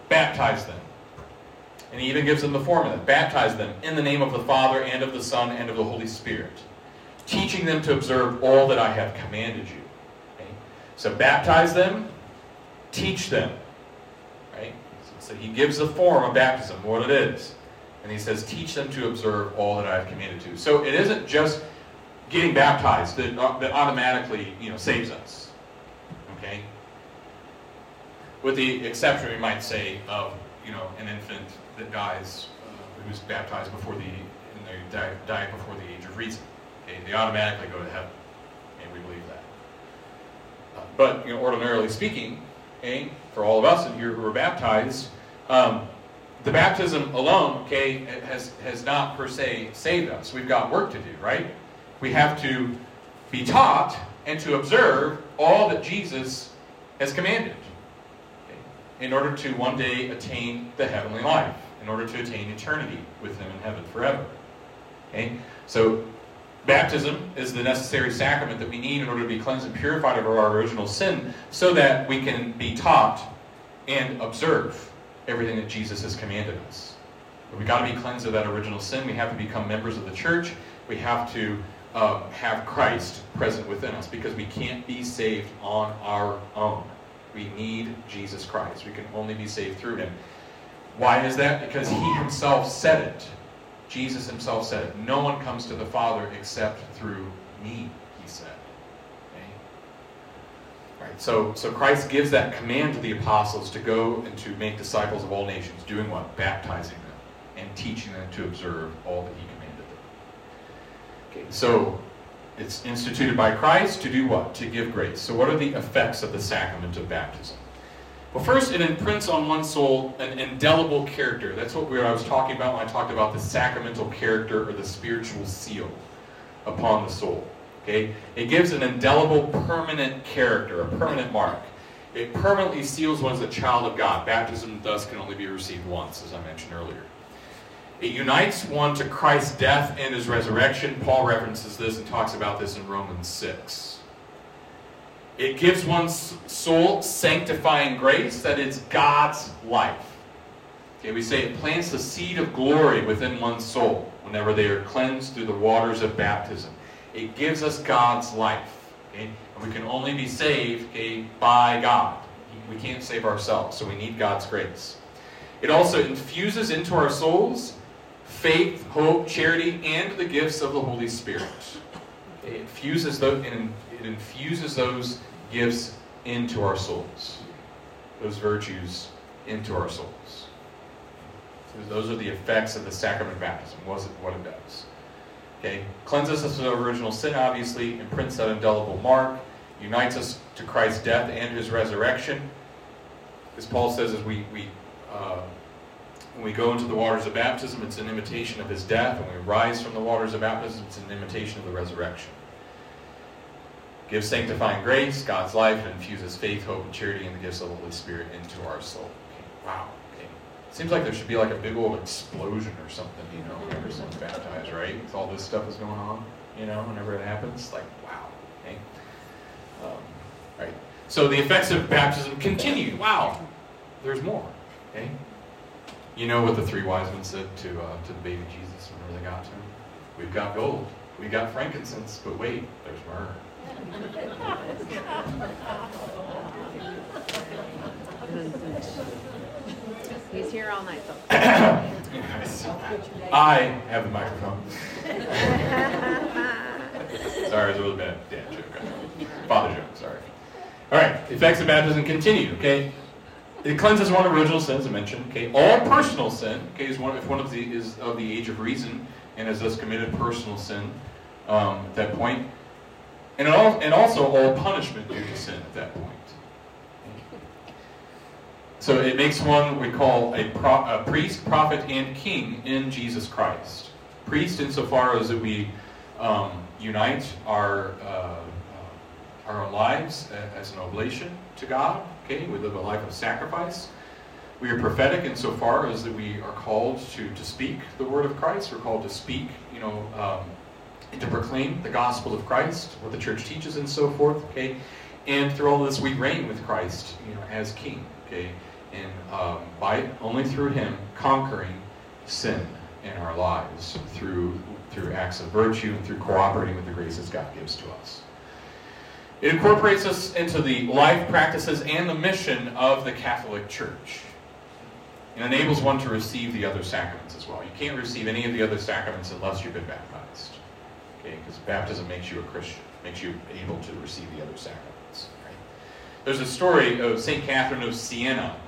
baptize them. And he even gives them the formula. Baptize them in the name of the Father and of the Son and of the Holy Spirit, teaching them to observe all that I have commanded you. Okay? So baptize them, teach them. Right? So he gives the form of baptism, what it is. And he says, teach them to observe all that I have commanded to. So it isn't just getting baptized that automatically, saves us. Okay? With the exception, we might say, of, an infant that dies, who's baptized before and they die before the age of reason. Okay? They automatically go to heaven. And we believe that. But, ordinarily speaking, okay, for all of us in here who are baptized, the baptism alone, okay, has not per se saved us. We've got work to do, right? We have to be taught and to observe all that Jesus has commanded, okay, in order to one day attain the heavenly life, in order to attain eternity with Him in heaven forever. Okay? So baptism is the necessary sacrament that we need in order to be cleansed and purified of our original sin, so that we can be taught and observe everything that Jesus has commanded us. But we've got to be cleansed of that original sin. We have to become members of the church. We have to have Christ present within us, because we can't be saved on our own. We need Jesus Christ. We can only be saved through Him. Why is that? Because He Himself said it. Jesus Himself said it. No one comes to the Father except through me, He said. Right, so Christ gives that command to the apostles to go and to make disciples of all nations, doing what? Baptizing them and teaching them to observe all that He commanded them. Okay, so it's instituted by Christ to do what? To give grace. So what are the effects of the sacrament of baptism? Well, first, it imprints on one's soul an indelible character. That's what I was talking about when I talked about the sacramental character, or the spiritual seal upon the soul. Okay? It gives an indelible, permanent character, a permanent mark. It permanently seals one as a child of God. Baptism, thus, can only be received once, as I mentioned earlier. It unites one to Christ's death and His resurrection. Paul references this and talks about this in Romans 6. It gives one's soul sanctifying grace, that is, God's life. Okay, we say it plants the seed of glory within one's soul whenever they are cleansed through the waters of baptism. It gives us God's life. Okay? And we can only be saved, okay, by God. We can't save ourselves, so we need God's grace. It also infuses into our souls faith, hope, charity, and the gifts of the Holy Spirit. Okay? It infuses those gifts into our souls. Those virtues into our souls. So those are the effects of the sacrament of baptism. What it does. Okay, cleanses us of original sin, obviously, imprints that indelible mark, unites us to Christ's death and His resurrection. As Paul says, as when we go into the waters of baptism, it's an imitation of His death. When we rise from the waters of baptism, it's an imitation of the resurrection. Gives sanctifying grace, God's life, and infuses faith, hope, and charity, and the gifts of the Holy Spirit into our soul. Okay, wow. Seems like there should be like a big old explosion or something, whenever someone's baptized, right? With all this stuff is going on, whenever it happens. Like, wow. Okay. Right. So the effects of baptism continue. Wow. There's more. Okay. You know what the three wise men said to the baby Jesus whenever they got to him? We've got gold. We got frankincense. But wait, there's myrrh. He's here all night, though. I have the microphone. Sorry, it was a really bad dad joke. Father joke, sorry. All right, the effects of baptism continue, okay? It cleanses one of original sins, I mentioned, okay? All personal sin, okay, if one of the is of the age of reason and has thus committed personal sin at that point. And also all punishment due to sin at that point. So it makes one we call a priest, prophet, and king in Jesus Christ. Priest insofar as that we unite our own lives as an oblation to God. Okay, we live a life of sacrifice. We are prophetic insofar as that we are called to speak the word of Christ. We're called to speak, and to proclaim the gospel of Christ, what the church teaches, and so forth. Okay, and through all this we reign with Christ, as King. Okay. and by only through Him conquering sin in our lives through acts of virtue and through cooperating with the graces God gives to us. It incorporates us into the life, practices, and the mission of the Catholic Church. It enables one to receive the other sacraments as well. You can't receive any of the other sacraments unless you've been baptized. Okay, because baptism makes you a Christian, makes you able to receive the other sacraments. Right? There's a story of St. Catherine of Siena,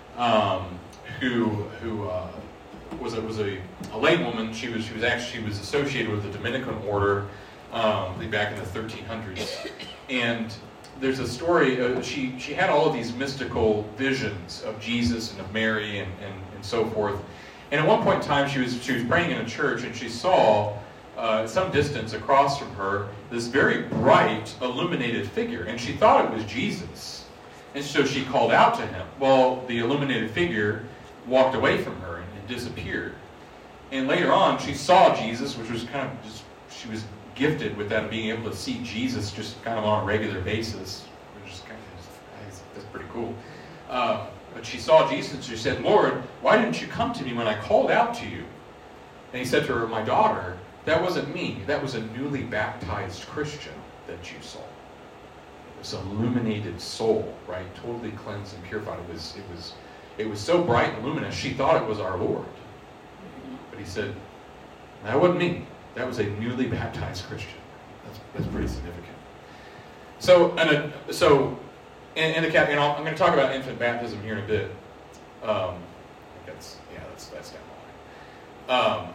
who was a laywoman. She was associated with the Dominican order back in the 1300s, and there's a story. She had all of these mystical visions of Jesus and of Mary and so forth. And at one point in time, she was praying in a church, and she saw some distance across from her this very bright, illuminated figure, and she thought it was Jesus. And so she called out to him. Well, the illuminated figure walked away from her and disappeared. And later on, she saw Jesus, which was kind of just, she was gifted with that, of being able to see Jesus just kind of on a regular basis, which is kind of, that's pretty cool. But she saw Jesus and she said, "Lord, why didn't you come to me when I called out to you?" And he said to her, "My daughter, that wasn't me. That was a newly baptized Christian that you saw. This illuminated soul, right? Totally cleansed and purified. It was so bright and luminous, she thought it was our Lord." But he said, "That wasn't me. That was a newly baptized Christian." That's pretty significant. So, in the Catholic, I'm going to talk about infant baptism here in a bit. That's down the line.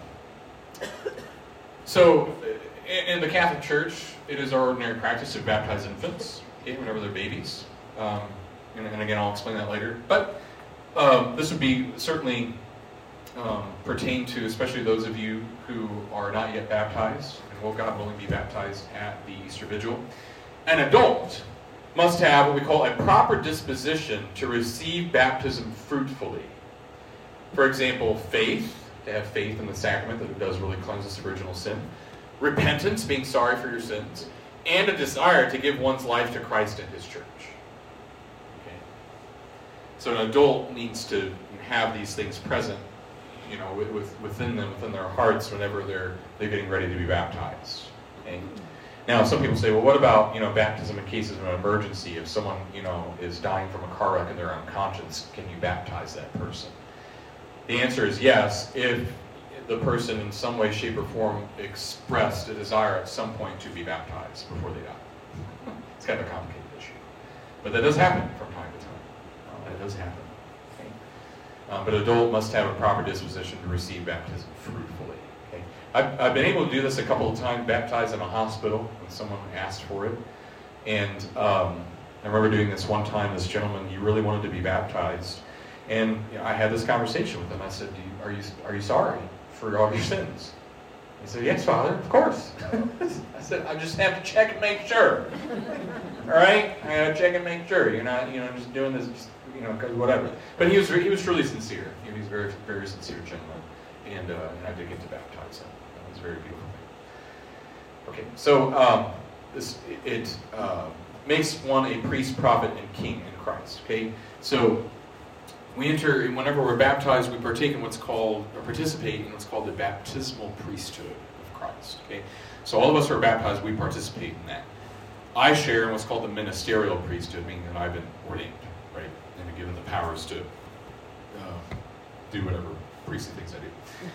So, in the Catholic Church, it is our ordinary practice to baptize infants, okay, whenever they're babies. And again, I'll explain that later. But this would be certainly pertain to especially those of you who are not yet baptized and will, God willing, be baptized at the Easter Vigil. An adult must have what we call a proper disposition to receive baptism fruitfully. For example, faith, to have faith in the sacrament that it does really cleanse us of original sin, repentance, being sorry for your sins, and a desire to give one's life to Christ and His church. Okay. So an adult needs to have these things present, within them, within their hearts, whenever they're getting ready to be baptized. Okay. Now, some people say, well, what about, baptism in cases of an emergency? If someone, is dying from a car wreck and they're unconscious, can you baptize that person? The answer is yes, if the person in some way, shape, or form expressed a desire at some point to be baptized before they die. It's kind of a complicated issue. But that does happen from time to time. That does happen. Okay? But an adult must have a proper disposition to receive baptism fruitfully. Okay? I've been able to do this a couple of times, baptized in a hospital when someone asked for it. And I remember doing this one time, this gentleman, he really wanted to be baptized. And I had this conversation with him. I said, are you sorry for all your sins? He said, "Yes, Father, of course." I said, "I just have to check and make sure." All right? I got to check and make sure. You're not, just doing this, just, because whatever. But he was truly sincere. He was a very, very sincere gentleman. And I did get to baptize him. That was a very beautiful thing. Okay, so it makes one a priest, prophet, and king in Christ. Okay? So we enter, whenever we're baptized, we participate in what's called the baptismal priesthood of Christ. Okay, so all of us who are baptized, we participate in that. I share in what's called the ministerial priesthood, meaning that I've been ordained, right, and been given the powers to do whatever priestly things I do.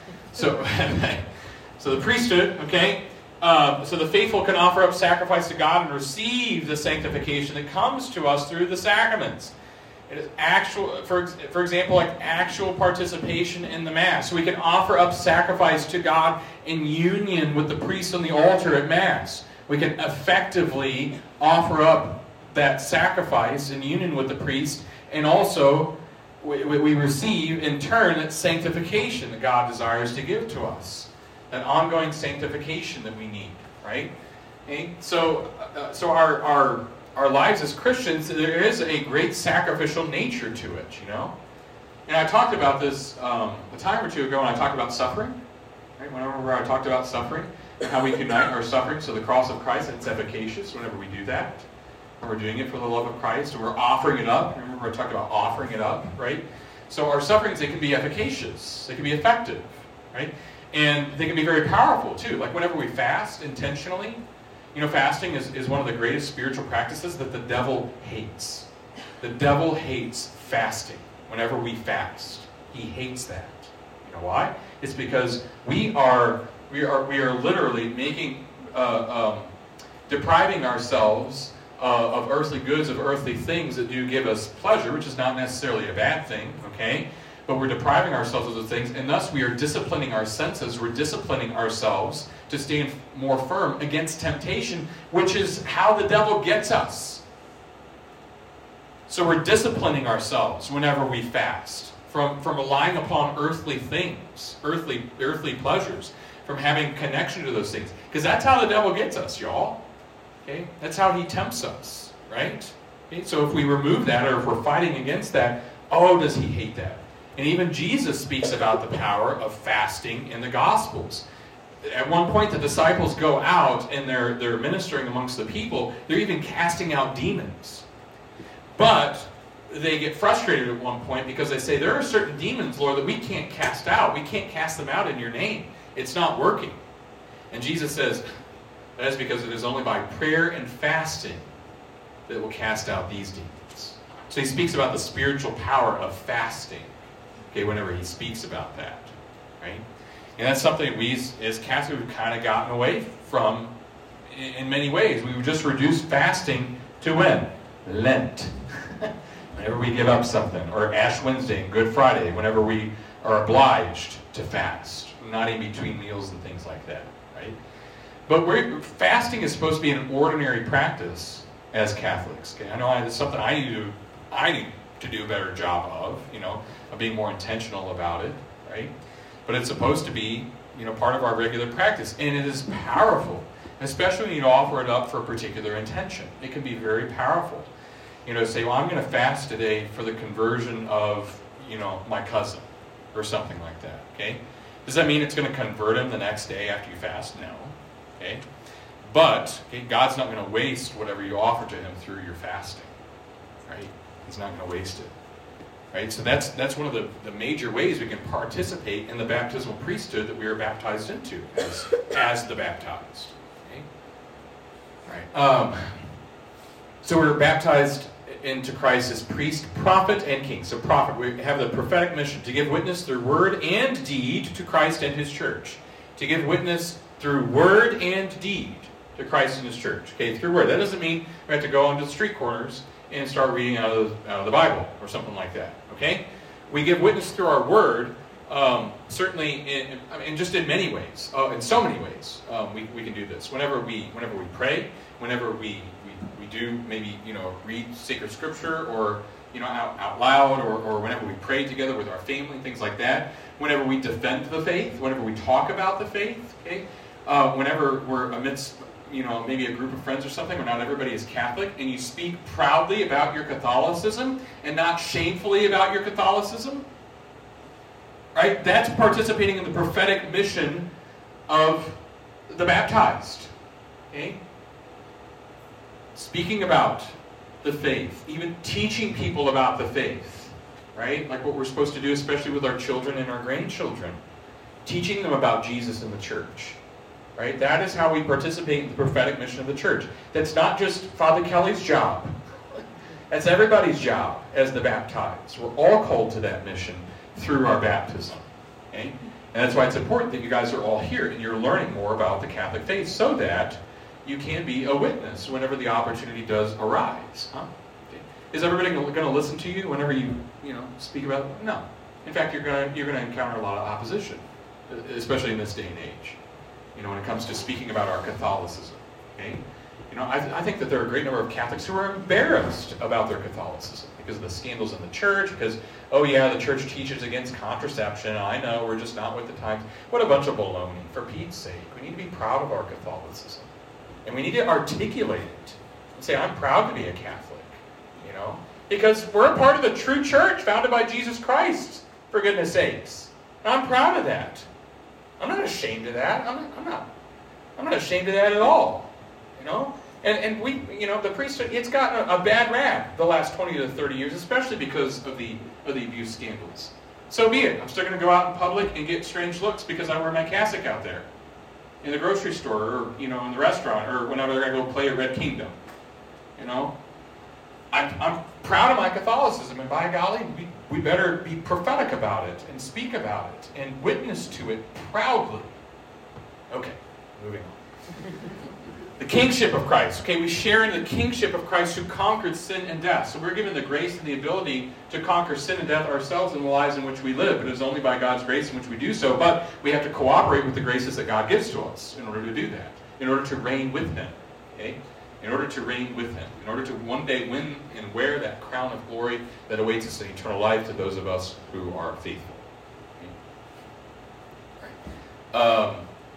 So the priesthood, okay. So the faithful can offer up sacrifice to God and receive the sanctification that comes to us through the sacraments. It is actual, for example, like actual participation in the Mass. So we can offer up sacrifice to God in union with the priest on the altar at Mass. We can effectively offer up that sacrifice in union with the priest, and also we receive in turn that sanctification that God desires to give to us. That ongoing sanctification that we need, right? Okay? So our lives as Christians, there is a great sacrificial nature to it, And I talked about this a time or two ago when I talked about suffering. Right? Whenever I talked about suffering, and how we unite our suffering, so the cross of Christ, it's efficacious whenever we do that. and we're doing it for the love of Christ, and we're offering it up. Remember I talked about offering it up, right? So our sufferings, they can be efficacious. They can be effective, right? And they can be very powerful, too. Like whenever we fast intentionally, fasting is one of the greatest spiritual practices that the devil hates. The devil hates fasting whenever we fast. He hates that. You know why? It's because we are literally making, depriving ourselves of earthly goods, of earthly things that do give us pleasure, which is not necessarily a bad thing, okay? But we're depriving ourselves of those things, and thus we are disciplining our senses. We're disciplining ourselves to stand more firm against temptation, which is how the devil gets us. So we're disciplining ourselves whenever we fast from relying upon earthly things, earthly pleasures, from having connection to those things. Because that's how the devil gets us, y'all. Okay? That's how he tempts us, right? Okay? So if we remove that, or if we're fighting against that, oh, does he hate that? And even Jesus speaks about the power of fasting in the Gospels. At one point, the disciples go out and they're ministering amongst the people. They're even casting out demons. But they get frustrated at one point because they say, there are certain demons, Lord, that we can't cast out. We can't cast them out in your name. It's not working. And Jesus says, that is because it is only by prayer and fasting that will cast out these demons. So he speaks about the spiritual power of fasting, okay, whenever he speaks about that, right? And that's something we, as Catholics, we've kind of gotten away from in many ways. We've just reduced fasting to when? Lent. Whenever we give up something. Or Ash Wednesday and Good Friday, whenever we are obliged to fast. Not in between meals and things like that, right? But fasting is supposed to be an ordinary practice as Catholics. Okay? I know it's something I need to do a better job of being more intentional about it, right? But it's supposed to be, part of our regular practice. And it is powerful, especially when you offer it up for a particular intention. It can be very powerful. Say, well, I'm going to fast today for the conversion of, my cousin or something like that, okay? Does that mean it's going to convert him the next day after you fast? No, okay? But God's not going to waste whatever you offer to him through your fasting, right? He's not going to waste it. Right? So that's one of the major ways we can participate in the baptismal priesthood that we are baptized into as the baptized. Okay? Right. So we're baptized into Christ as priest, prophet, and king. So prophet, we have the prophetic mission to give witness through word and deed to Christ and his church. To give witness through word and deed to Christ and his church. Okay, through word. That doesn't mean we have to go onto the street corners and start reading out of the Bible or something like that. Okay? We give witness through our word, certainly just in many ways, in so many ways, we can do this. Whenever we pray, whenever we do maybe read sacred scripture or out loud, or whenever we pray together with our family, things like that. Whenever we defend the faith, whenever we talk about the faith, okay, whenever we're amidst maybe a group of friends or something where not everybody is Catholic, and you speak proudly about your Catholicism and not shamefully about your Catholicism, right? That's participating in the prophetic mission of the baptized, okay? Speaking about the faith, even teaching people about the faith, right? Like what we're supposed to do, especially with our children and our grandchildren. Teaching them about Jesus and the church. Right? That is how we participate in the prophetic mission of the church. That's not just Father Kelly's job. That's everybody's job as the baptized. We're all called to that mission through our baptism. Okay? And that's why it's important that you guys are all here and you're learning more about the Catholic faith so that you can be a witness whenever the opportunity does arise. Huh? Okay. Is everybody going to listen to you whenever you speak about it? No. In fact, you're going to encounter a lot of opposition, especially in this day and age. When it comes to speaking about our Catholicism, okay? I think that there are a great number of Catholics who are embarrassed about their Catholicism because of the scandals in the church, because, oh yeah, the church teaches against contraception, I know, we're just not with the times. What a bunch of baloney, for Pete's sake. We need to be proud of our Catholicism. And we need to articulate it and say, I'm proud to be a Catholic, because we're a part of the true church founded by Jesus Christ, for goodness sakes. And I'm proud of that. I'm not ashamed of that. I'm not ashamed of that at all. And we, the priesthood, it's gotten a bad rap the last 20 to 30 years, especially because of the abuse scandals. So be it. I'm still going to go out in public and get strange looks because I wear my cassock out there. In the grocery store, or, in the restaurant, or whenever I go play at Red Kingdom. I'm proud of my Catholicism, and by golly, we better be prophetic about it, and speak about it, and witness to it proudly. Okay, moving on. The kingship of Christ. Okay, we share in the kingship of Christ who conquered sin and death. So we're given the grace and the ability to conquer sin and death ourselves in the lives in which we live. It is only by God's grace in which we do so, but we have to cooperate with the graces that God gives to us in order to do that, in order to reign with Him. Okay? In order to reign with Him, in order to one day win and wear that crown of glory that awaits us in eternal life to those of us who are faithful. Okay?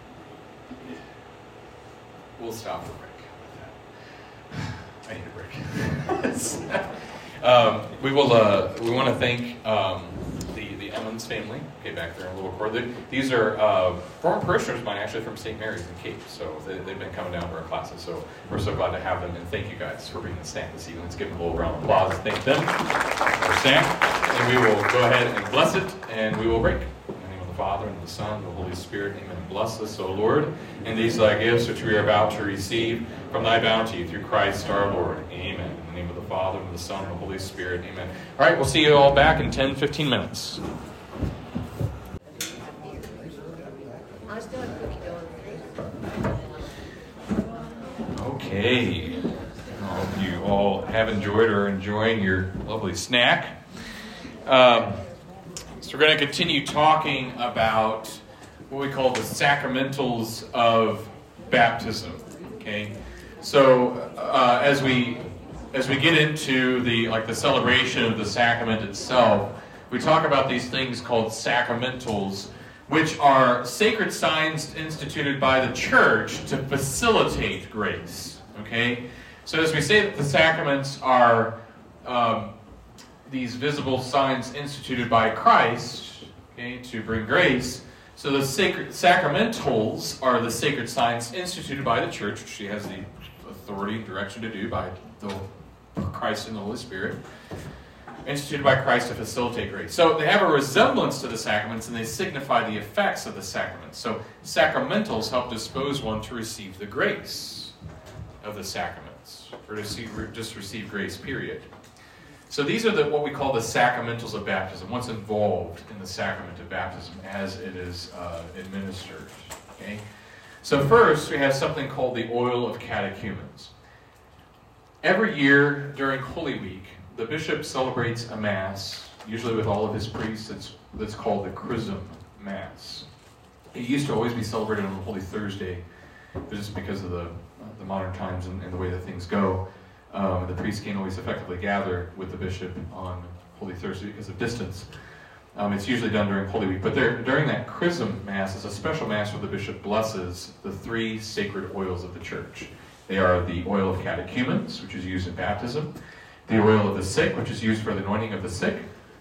We'll stop for a break. I need a break. We want to thank the Emmons family. Okay, back there in Little Court. These are former parishioners of mine, actually from St. Mary's in Cape. So they've been coming down to our classes. So we're so glad to have them, and thank you guys for bringing the snack this evening. Let's give them a little round of applause and thank them for their snack. And we will go ahead and bless it, and we will break. The Father, and the Son, and the Holy Spirit. Amen. Bless us, O Lord, and these thy gifts which we are about to receive from thy bounty through Christ our Lord. Amen. In the name of the Father, and the Son, and the Holy Spirit. Amen. All right, we'll see you all back in 10-15 minutes. I still have cookie dough. Okay. I hope you all have enjoyed or are enjoying your lovely snack. So we're going to continue talking about what we call the sacramentals of baptism. Okay, so as we get into the celebration of the sacrament itself, we talk about these things called sacramentals, which are sacred signs instituted by the Church to facilitate grace. Okay, so as we say that the sacraments are these visible signs instituted by Christ, okay, to bring grace. So the sacred sacramentals are the sacred signs instituted by the Church, which she has the authority and direction to do by the Christ and the Holy Spirit, instituted by Christ to facilitate grace. So they have a resemblance to the sacraments, and they signify the effects of the sacraments. So sacramentals help dispose one to receive the grace of the sacraments, or to just receive grace, period. So these are what we call the sacramentals of baptism, what's involved in the sacrament of baptism as it is administered. Okay? So first, we have something called the oil of catechumens. Every year during Holy Week, the bishop celebrates a Mass, usually with all of his priests, that's called the Chrism Mass. It used to always be celebrated on Holy Thursday, but just because of the modern times and the way that things go. The priest can't always effectively gather with the bishop on Holy Thursday because of distance. It's usually done during Holy Week. But during that Chrism Mass is a special Mass where the bishop blesses the three sacred oils of the Church. They are the oil of catechumens, which is used in baptism, the oil of the sick, which is used for the anointing of the sick,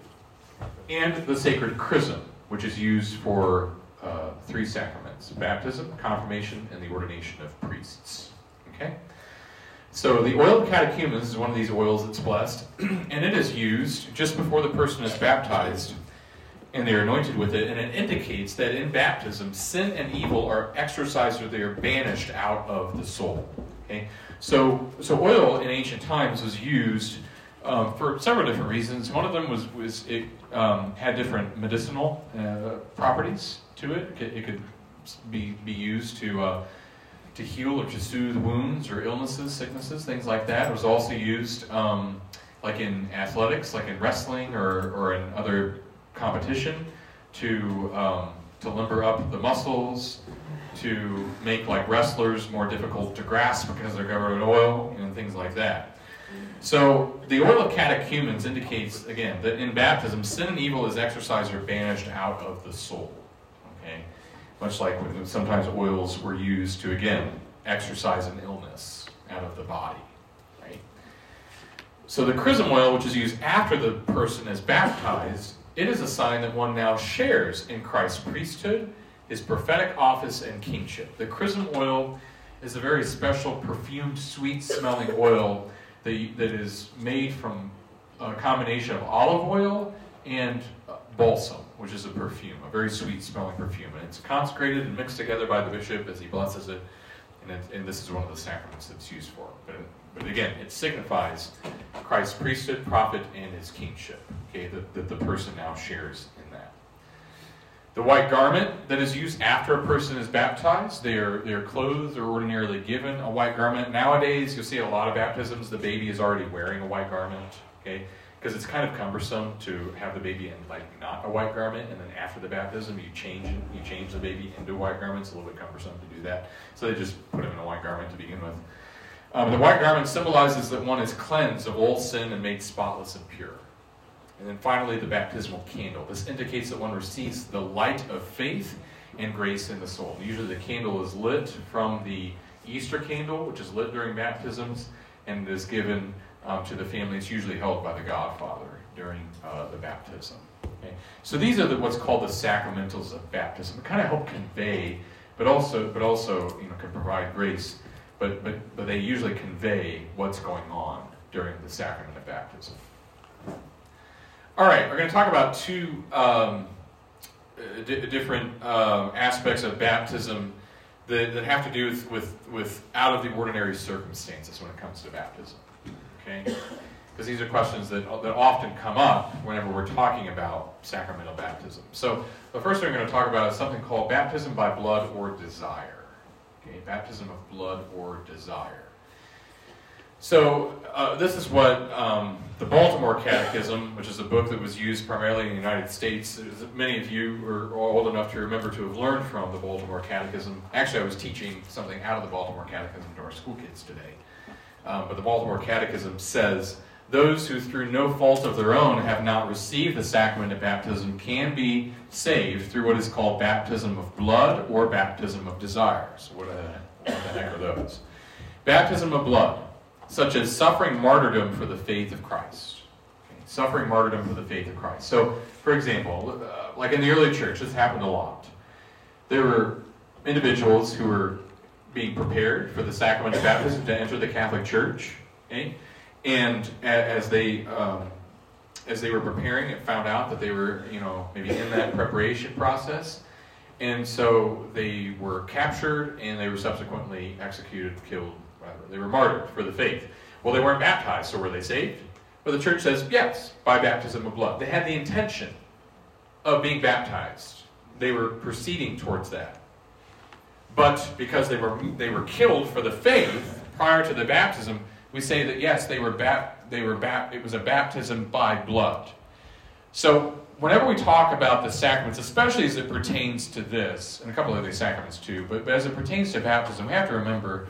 and the sacred chrism, which is used for three sacraments: baptism, confirmation, and the ordination of priests. Okay? So the oil of catechumens is one of these oils that's blessed, and it is used just before the person is baptized, and they are anointed with it, and it indicates that in baptism, sin and evil are exorcised, or they are banished out of the soul. Okay? So oil in ancient times was used for several different reasons. One of them was it had different medicinal properties to it. It could be used to heal or to soothe wounds or illnesses, sicknesses, things like that. It was also used like in athletics, like in wrestling or in other competition, to limber up the muscles, to make like wrestlers more difficult to grasp because they're covered in oil, and things like that. So the oil of catechumens indicates, again, that in baptism, sin and evil is exorcised or banished out of the soul. Okay? Much like sometimes oils were used to, again, exorcise an illness out of the body. Right? So the chrism oil, which is used after the person is baptized, it is a sign that one now shares in Christ's priesthood, his prophetic office, and kingship. The chrism oil is a very special perfumed, sweet-smelling oil that is made from a combination of olive oil and balsam, which is a perfume, a very sweet-smelling perfume. And it's consecrated and mixed together by the bishop as he blesses it, and this is one of the sacraments that it's used for. But again, it signifies Christ's priesthood, prophet, and his kingship, okay, that the person now shares in that. The white garment that is used after a person is baptized, they are clothed or ordinarily given a white garment. Nowadays, you'll see a lot of baptisms, the baby is already wearing a white garment, okay, because it's kind of cumbersome to have the baby in not a white garment, and then after the baptism you change the baby into a white garment. It's a little bit cumbersome to do that, so they just put him in a white garment to begin with. The white garment symbolizes that one is cleansed of all sin and made spotless and pure. And then finally, the baptismal candle. This indicates that one receives the light of faith and grace in the soul. Usually the candle is lit from the Easter candle, which is lit during baptisms, and is given to the family. It's usually held by the Godfather during the baptism. Okay? So these are what's called the sacramentals of baptism. It kind of help convey, but also can provide grace. But they usually convey what's going on during the sacrament of baptism. All right, we're going to talk about two different aspects of baptism that have to do with out of the ordinary circumstances when it comes to baptism. Okay, because these are questions that often come up whenever we're talking about sacramental baptism. So the first thing we're going to talk about is something called baptism by blood or desire. Okay, baptism of blood or desire. So this is what the Baltimore Catechism, which is a book that was used primarily in the United States. Many of you are old enough to remember to have learned from the Baltimore Catechism. Actually, I was teaching something out of the Baltimore Catechism to our school kids today. But the Baltimore Catechism says, those who through no fault of their own have not received the sacrament of baptism can be saved through what is called baptism of blood or baptism of desire. So what the heck are those? Baptism of blood, such as suffering martyrdom for the faith of Christ. Okay, suffering martyrdom for the faith of Christ. So, for example, like in the early church, this happened a lot. There were individuals who were being prepared for the sacrament of baptism to enter the Catholic Church. Okay? And as they were preparing, it found out that they were, maybe in that preparation process. And so they were captured and they were subsequently executed, killed, whatever. They were martyred for the faith. Well, they weren't baptized, so were they saved? Well, the church says, yes, by baptism of blood. They had the intention of being baptized. They were proceeding towards that. But because they were killed for the faith prior to the baptism, we say that yes, it was a baptism by blood. So whenever we talk about the sacraments, especially as it pertains to this, and a couple of other sacraments too, but as it pertains to baptism, we have to remember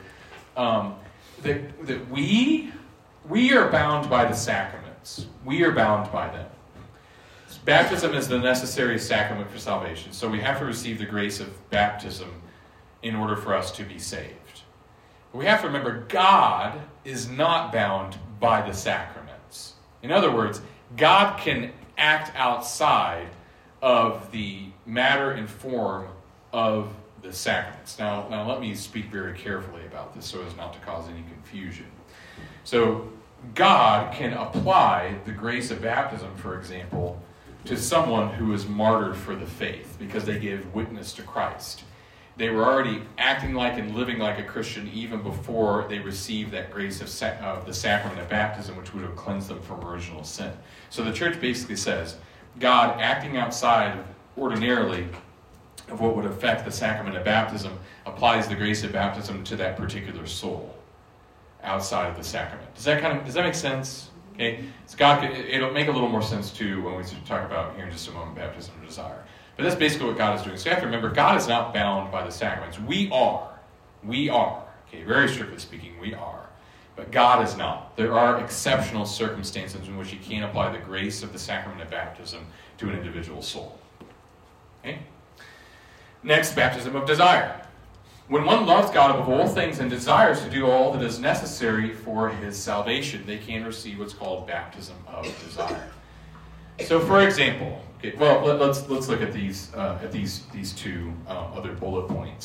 that we are bound by the sacraments. We are bound by them. Baptism is the necessary sacrament for salvation, so we have to receive the grace of baptism in order for us to be saved. But we have to remember God is not bound by the sacraments. In other words, God can act outside of the matter and form of the sacraments. Now let me speak very carefully about this so as not to cause any confusion. So God can apply the grace of baptism, for example, to someone who is martyred for the faith because they give witness to Christ. They were already acting like and living like a Christian even before they received that grace of the sacrament of baptism, which would have cleansed them from original sin. So the church basically says, God acting outside ordinarily of what would affect the sacrament of baptism applies the grace of baptism to that particular soul outside of the sacrament. Does that make sense? Okay, so it'll make a little more sense too when we talk about here in just a moment baptism of desire. But that's basically what God is doing. So you have to remember, God is not bound by the sacraments. We are. Okay, very strictly speaking, we are. But God is not. There are exceptional circumstances in which He can apply the grace of the sacrament of baptism to an individual soul. Okay? Next, baptism of desire. When one loves God above all things and desires to do all that is necessary for his salvation, they can receive what's called baptism of desire. So, for example, okay, well, let's look at these two other bullet points.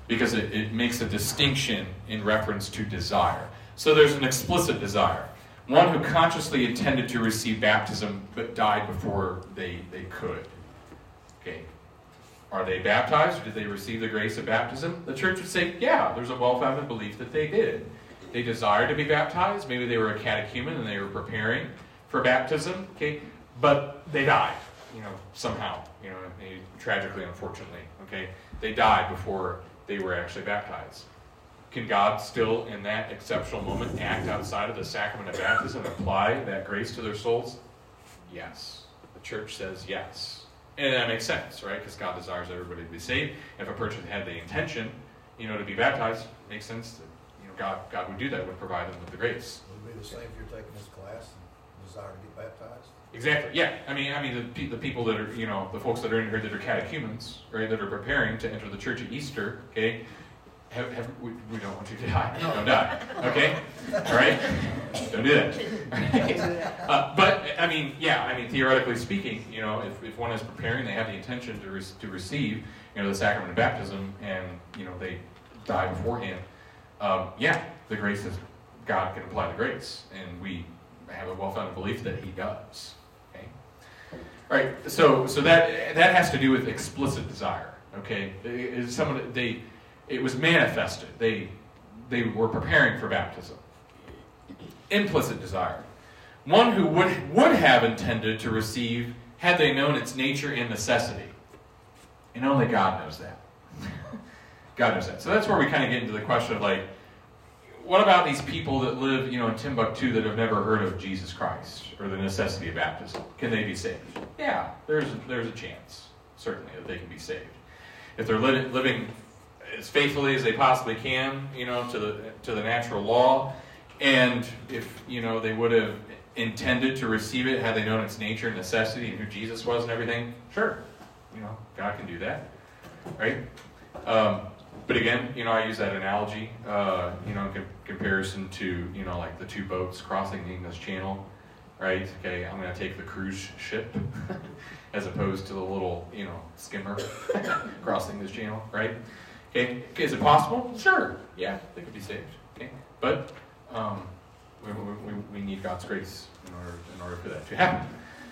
because it makes a distinction in reference to desire. So there's an explicit desire. One who consciously intended to receive baptism but died before they could. Okay. Are they baptized? Did they receive the grace of baptism? The church would say, yeah, there's a well-founded belief that they did. They desired to be baptized. Maybe they were a catechumen and they were preparing for baptism. Okay. But they died, somehow, tragically, unfortunately. Okay. They died before they were actually baptized. Can God still, in that exceptional moment, act outside of the sacrament of baptism and apply that grace to their souls? Yes. The church says yes. And that makes sense, right? Because God desires everybody to be saved. If a person had the intention, to be baptized, it makes sense that, God would do that, would provide them with the grace. Would it be the same if you're taking this class and desire to get baptized? Exactly, yeah. I mean, the people that are, the folks that are in here that are catechumens, right, that are preparing to enter the church at Easter, okay, we don't want you to die. Don't die. Okay? All right? Don't do that. But, theoretically speaking, if one is preparing, they have the intention to receive, the sacrament of baptism, and, they die beforehand, the grace is, God can apply the grace, and we have a well-founded belief that He does. Okay? All right, so that has to do with explicit desire. Okay? It was manifested. They were preparing for baptism. Implicit desire. One who would have intended to receive had they known its nature and necessity. And only God knows that. God knows that. So that's where we kind of get into the question of what about these people that live, in Timbuktu that have never heard of Jesus Christ or the necessity of baptism? Can they be saved? Yeah, there's a chance, certainly, that they can be saved. If they're living as faithfully as they possibly can, to the natural law, and if they would have intended to receive it had they known its nature and necessity and who Jesus was and everything, sure, God can do that, right? But again, I use that analogy, in comparison to like the two boats crossing the English Channel, right? Okay, I'm going to take the cruise ship as opposed to the little skimmer crossing this channel, right? Okay, is it possible? Sure. Yeah, they could be saved. Okay, but we need God's grace in order for that to happen.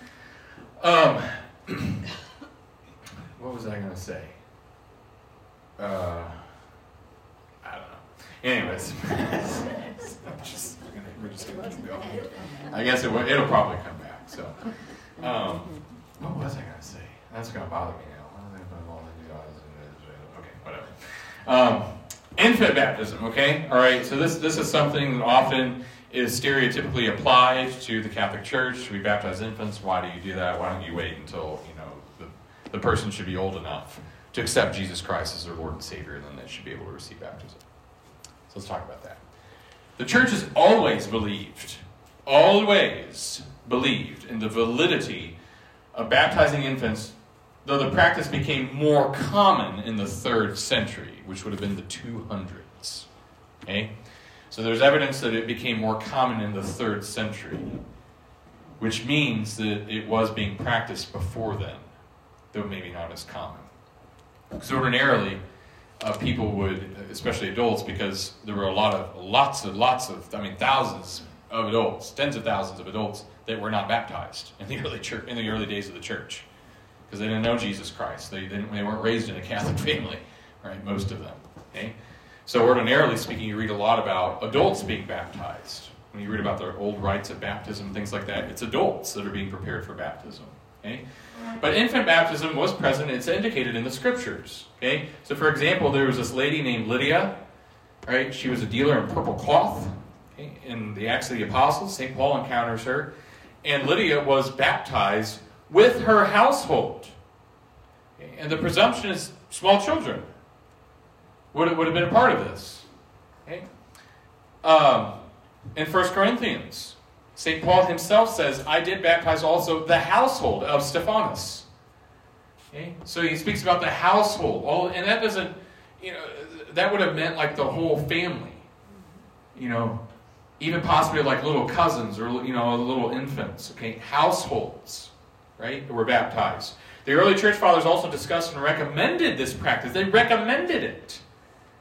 What was I going to say? I don't know. Anyways, we're just going to keep going. I guess it'll probably come back. So, what was I going to say? That's going to bother me now. Okay, whatever. Infant baptism, okay? All right, so this is something that often is stereotypically applied to the Catholic Church. We baptize infants. Why do you do that? Why don't you wait until, the person should be old enough to accept Jesus Christ as their Lord and Savior, and then they should be able to receive baptism. So let's talk about that. The Church has always believed in the validity of baptizing infants, though the practice became more common in the 3rd century, which would have been the 200s. Okay? So there's evidence that it became more common in the 3rd century, which means that it was being practiced before then, though maybe not as common. Because ordinarily, people would, especially adults, because there were thousands of adults, tens of thousands of adults that were not baptized in the early days of the church, because they didn't know Jesus Christ. They weren't raised in a Catholic family, right? Most of them. Okay, so ordinarily speaking, you read a lot about adults being baptized. When you read about the old rites of baptism, things like that, it's adults that are being prepared for baptism. Okay? But infant baptism was present, it's indicated in the scriptures. Okay? So for example, there was this lady named Lydia, right? She was a dealer in purple cloth. Okay? In the Acts of the Apostles, St. Paul encounters her. And Lydia was baptized with her household. Okay? And the presumption is small children would have been a part of this. Okay? In 1 Corinthians, St. Paul himself says, I did baptize also the household of Stephanas. Okay? So he speaks about the household. And that doesn't, that would have meant like the whole family. Even possibly like little cousins or, little infants. Okay? Households, right, that were baptized. The early church fathers also discussed and recommended this practice. They recommended it.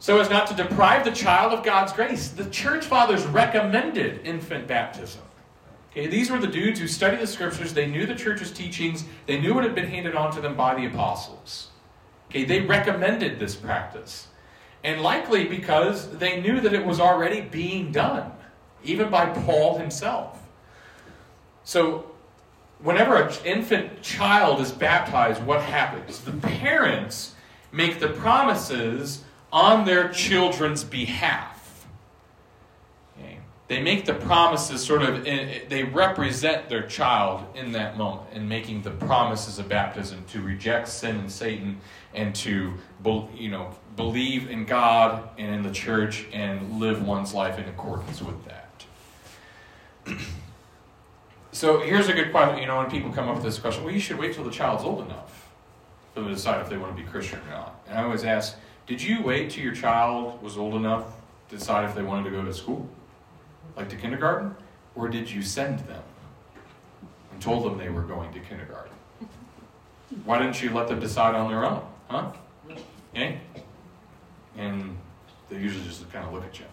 so as not to deprive the child of God's grace. The church fathers recommended infant baptism. Okay, these were the dudes who studied the scriptures. They knew the church's teachings. They knew what had been handed on to them by the apostles. Okay, they recommended this practice. And likely because they knew that it was already being done, even by Paul himself. So, whenever an infant child is baptized, what happens? The parents make the promises on their children's behalf. Okay? They make the promises they represent their child in that moment in making the promises of baptism to reject sin and Satan and to believe in God and in the church and live one's life in accordance with that. So here's a good question. When people come up with this question, well, you should wait till the child's old enough for them to decide if they want to be Christian or not. And I always ask, did you wait till your child was old enough to decide if they wanted to go to school? Like to kindergarten? Or did you send them and told them they were going to kindergarten? Why didn't you let them decide on their own? Huh? Okay? And they usually just kind of look at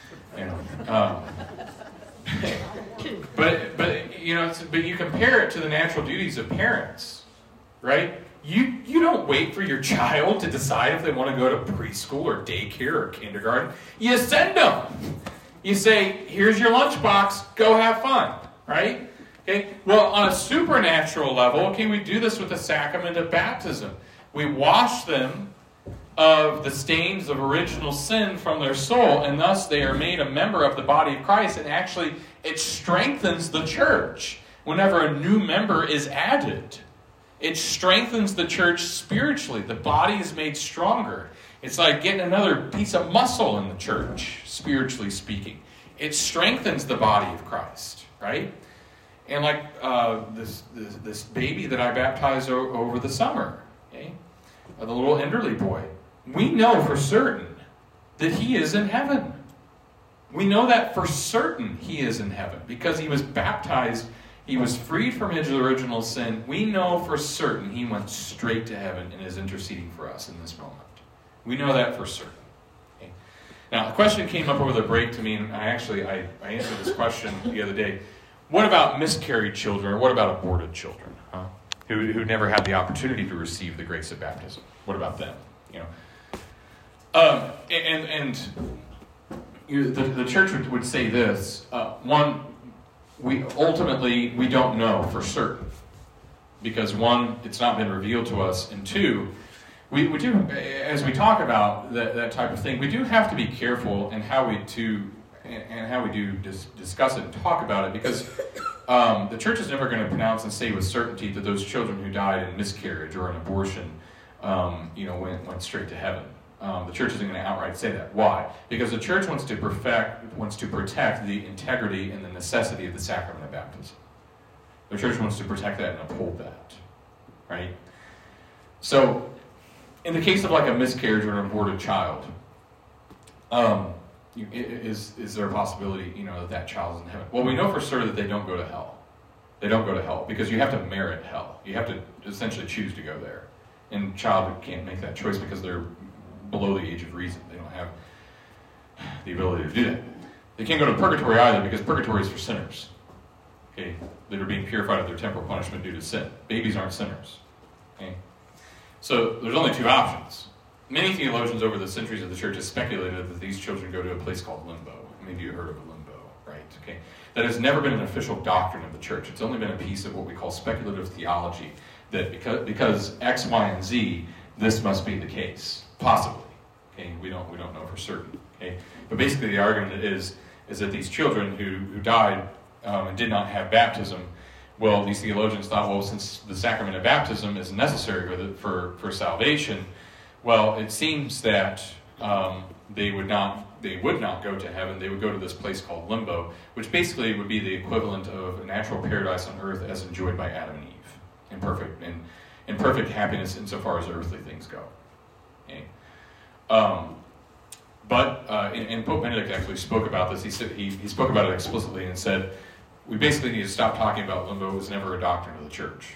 you. But you compare it to the natural duties of parents, right? You don't wait for your child to decide if they want to go to preschool or daycare or kindergarten. You send them. You say, here's your lunchbox, go have fun, right? Okay. Well, on a supernatural level, okay, we do this with the sacrament of baptism. We wash them of the stains of original sin from their soul, and thus they are made a member of the body of Christ, and actually it strengthens the church whenever a new member is added. It strengthens the church spiritually. The body is made stronger. It's like getting another piece of muscle in the church, spiritually speaking. It strengthens the body of Christ, right? And like this baby that I baptized over the summer, okay? The little Enderly boy. We know for certain that he is in heaven. We know that for certain he is in heaven because he was baptized. He was freed from his original sin. We know for certain he went straight to heaven and is interceding for us in this moment. We know that for certain. Okay? Now, the question came up over the break to me, and I answered this question the other day. What about miscarried children, or what about aborted children, who never had the opportunity to receive the grace of baptism? What about them? The church would say this. One, we don't know for certain, because one, it's not been revealed to us, and two, we do, as we talk about that type of thing, we do have to be careful in how we do discuss it and talk about it, because the church is never going to pronounce and say with certainty that those children who died in miscarriage or an abortion, went straight to heaven. The church isn't going to outright say that. Why? Because the church wants to protect the integrity and the necessity of the sacrament of baptism. The church wants to protect that and uphold that, right? So, in the case of like a miscarriage or an aborted child, is there a possibility, that child is in heaven? Well, we know for sure that they don't go to hell. They don't go to hell because you have to merit hell. You have to essentially choose to go there. And child can't make that choice because they're below the age of reason. They don't have the ability to do that. They can't go to purgatory either because purgatory is for sinners. Okay, that are being purified of their temporal punishment due to sin. Babies aren't sinners. Okay, so there's only two options. Many theologians over the centuries of the church have speculated that these children go to a place called limbo. Maybe you heard of a limbo, right? Okay, that has never been an official doctrine of the church. It's only been a piece of what we call speculative theology. That because X, Y, and Z, this must be the case. Possibly. Okay, we don't know for certain. Okay, but basically the argument is that these children who died and did not have baptism, well, these theologians thought, well, since the sacrament of baptism is necessary for salvation, well, it seems that they would not go to heaven. They would go to this place called limbo, which basically would be the equivalent of a natural paradise on earth as enjoyed by Adam and Eve, in perfect happiness insofar as earthly things go. Okay. And Pope Benedict actually spoke about this. He spoke about it explicitly and said, we basically need to stop talking about limbo. It was never a doctrine of the church.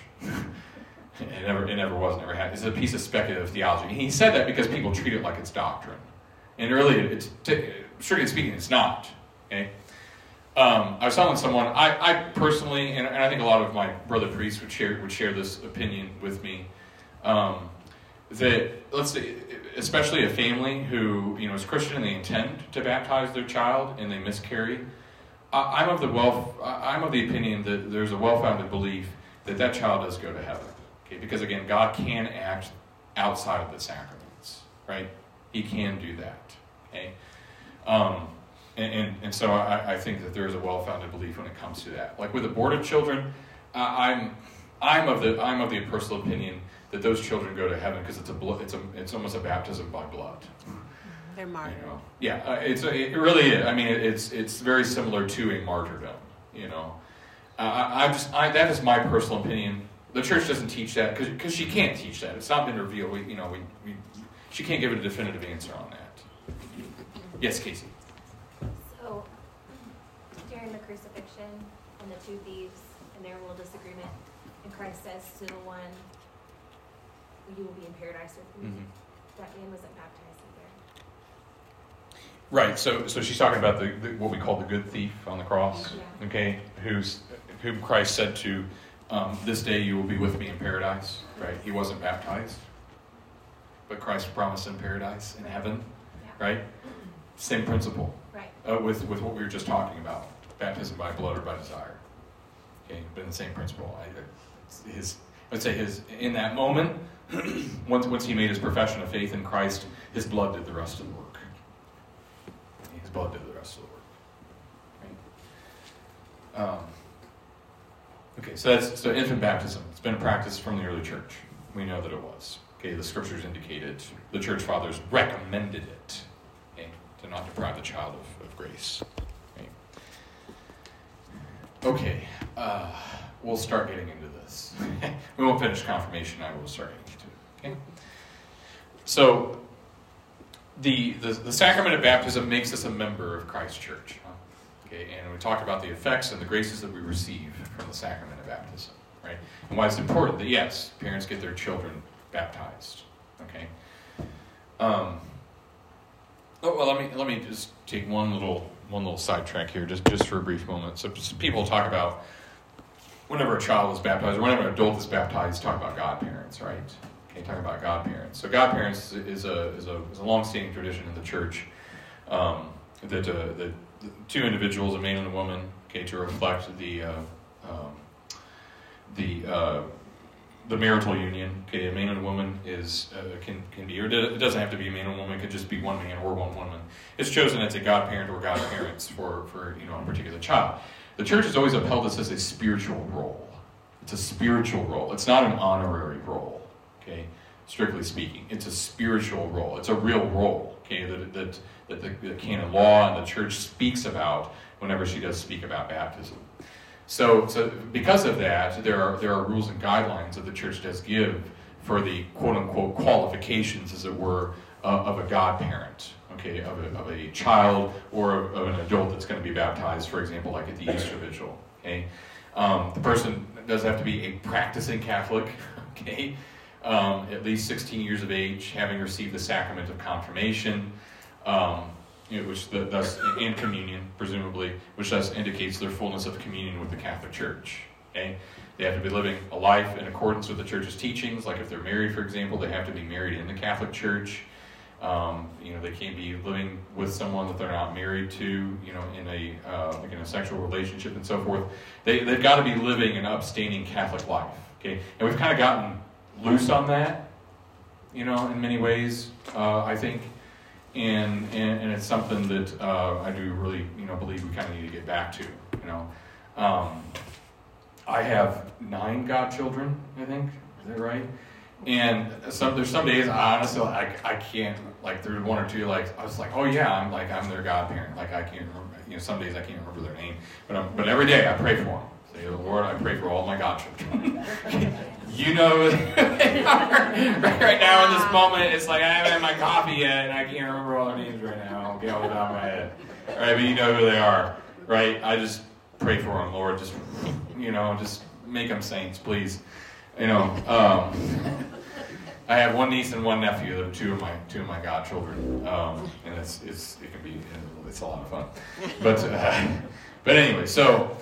It never was, never had. It's a piece of speculative theology. And he said that because people treat it like it's doctrine. And really, strictly speaking, it's not. Okay. I was telling someone, I personally, and I think a lot of my brother priests would share this opinion with me, that, let's say, especially a family who, is Christian and they intend to baptize their child and they miscarry, I'm of the opinion that there's a well-founded belief that child does go to heaven. Okay, because again, God can act outside of the sacraments, right? He can do that. Okay. And so I think that there is a well-founded belief when it comes to that. Like with aborted children, I'm of the personal opinion that those children go to heaven because it's almost a baptism by blood. They're martyred. Yeah, it really is. I mean, it's very similar to a martyrdom. That is my personal opinion. The church doesn't teach that because she can't teach that. It's not been revealed. She can't give a definitive answer on that. Yes, Casey. So, during the crucifixion and the two thieves and their little disagreement, and Christ says to the one, "You will be in paradise with me." Mm-hmm. That man wasn't baptized either. Right. So she's talking about the what we call the good thief on the cross. Yeah. Okay. Whom Christ said to, "This day you will be with me in paradise." Right. He wasn't baptized, but Christ promised him paradise in heaven. Yeah. Right. Same principle. Right. With what we were just talking about, baptism by blood or by desire. Okay, but in the same principle. In that moment, once he made his profession of faith in Christ, his blood did the rest of the work. His blood did the rest of the work. Right? Okay, so infant baptism. It's been a practice from the early church. We know that it was. Okay, the scriptures indicated. The church fathers recommended it. To not deprive the child of grace. Okay, we'll start getting into this. We won't finish confirmation, I will start getting into it. Okay? So, the sacrament of baptism makes us a member of Christ's church. Okay, and we talked about the effects and the graces that we receive from the sacrament of baptism, right? And why it's important that, yes, parents get their children baptized. Okay? Let me just take one little sidetrack here, just for a brief moment. So people talk about whenever a child is baptized or whenever an adult is baptized, talk about godparents, right? Okay, talk about godparents. So godparents is a long-standing tradition in the church that two individuals, a man and a woman, okay, to reflect the marital union. Okay, a man and a woman can be, or it doesn't have to be a man and a woman. It could just be one man or one woman. It's chosen as a godparent or godparents for a particular child. The church has always upheld this as a spiritual role. It's a spiritual role. It's not an honorary role. Okay, strictly speaking, it's a spiritual role. It's a real role. Okay, that the canon law and the church speaks about whenever she does speak about baptism. So because of that, there are rules and guidelines that the church does give for the quote-unquote qualifications, as it were, of a godparent, okay, of a child or of an adult that's going to be baptized, for example, like at the Easter Vigil, okay. The person does have to be a practicing Catholic, okay, at least 16 years of age, having received the sacrament of confirmation, which thus in communion, presumably, which thus indicates their fullness of communion with the Catholic Church. Okay, they have to be living a life in accordance with the Church's teachings. Like if they're married, for example, they have to be married in the Catholic Church. They can't be living with someone that they're not married to. In a sexual relationship and so forth. They've got to be living an upstanding Catholic life. Okay, and we've kind of gotten loose on that. In many ways, I think. And it's something that I do really, believe we kind of need to get back to, I have 9 godchildren, I think. Is that right? And there's some days, honestly, I can't, like, through 1 or 2, like, I was like, oh yeah, I'm their godparent. Like, I can't remember, some days I can't remember their name. But every day I pray for them. Say, Lord, I pray for all my godchildren. You know who they are. Right now in this moment, it's like I haven't had my coffee yet, and I can't remember all their names right now. Okay, off the top of my head. All right, but you know who they are, right? I just pray for them, Lord. Just I have one niece and one nephew. They're two of my godchildren, and it's a lot of fun. But anyway, so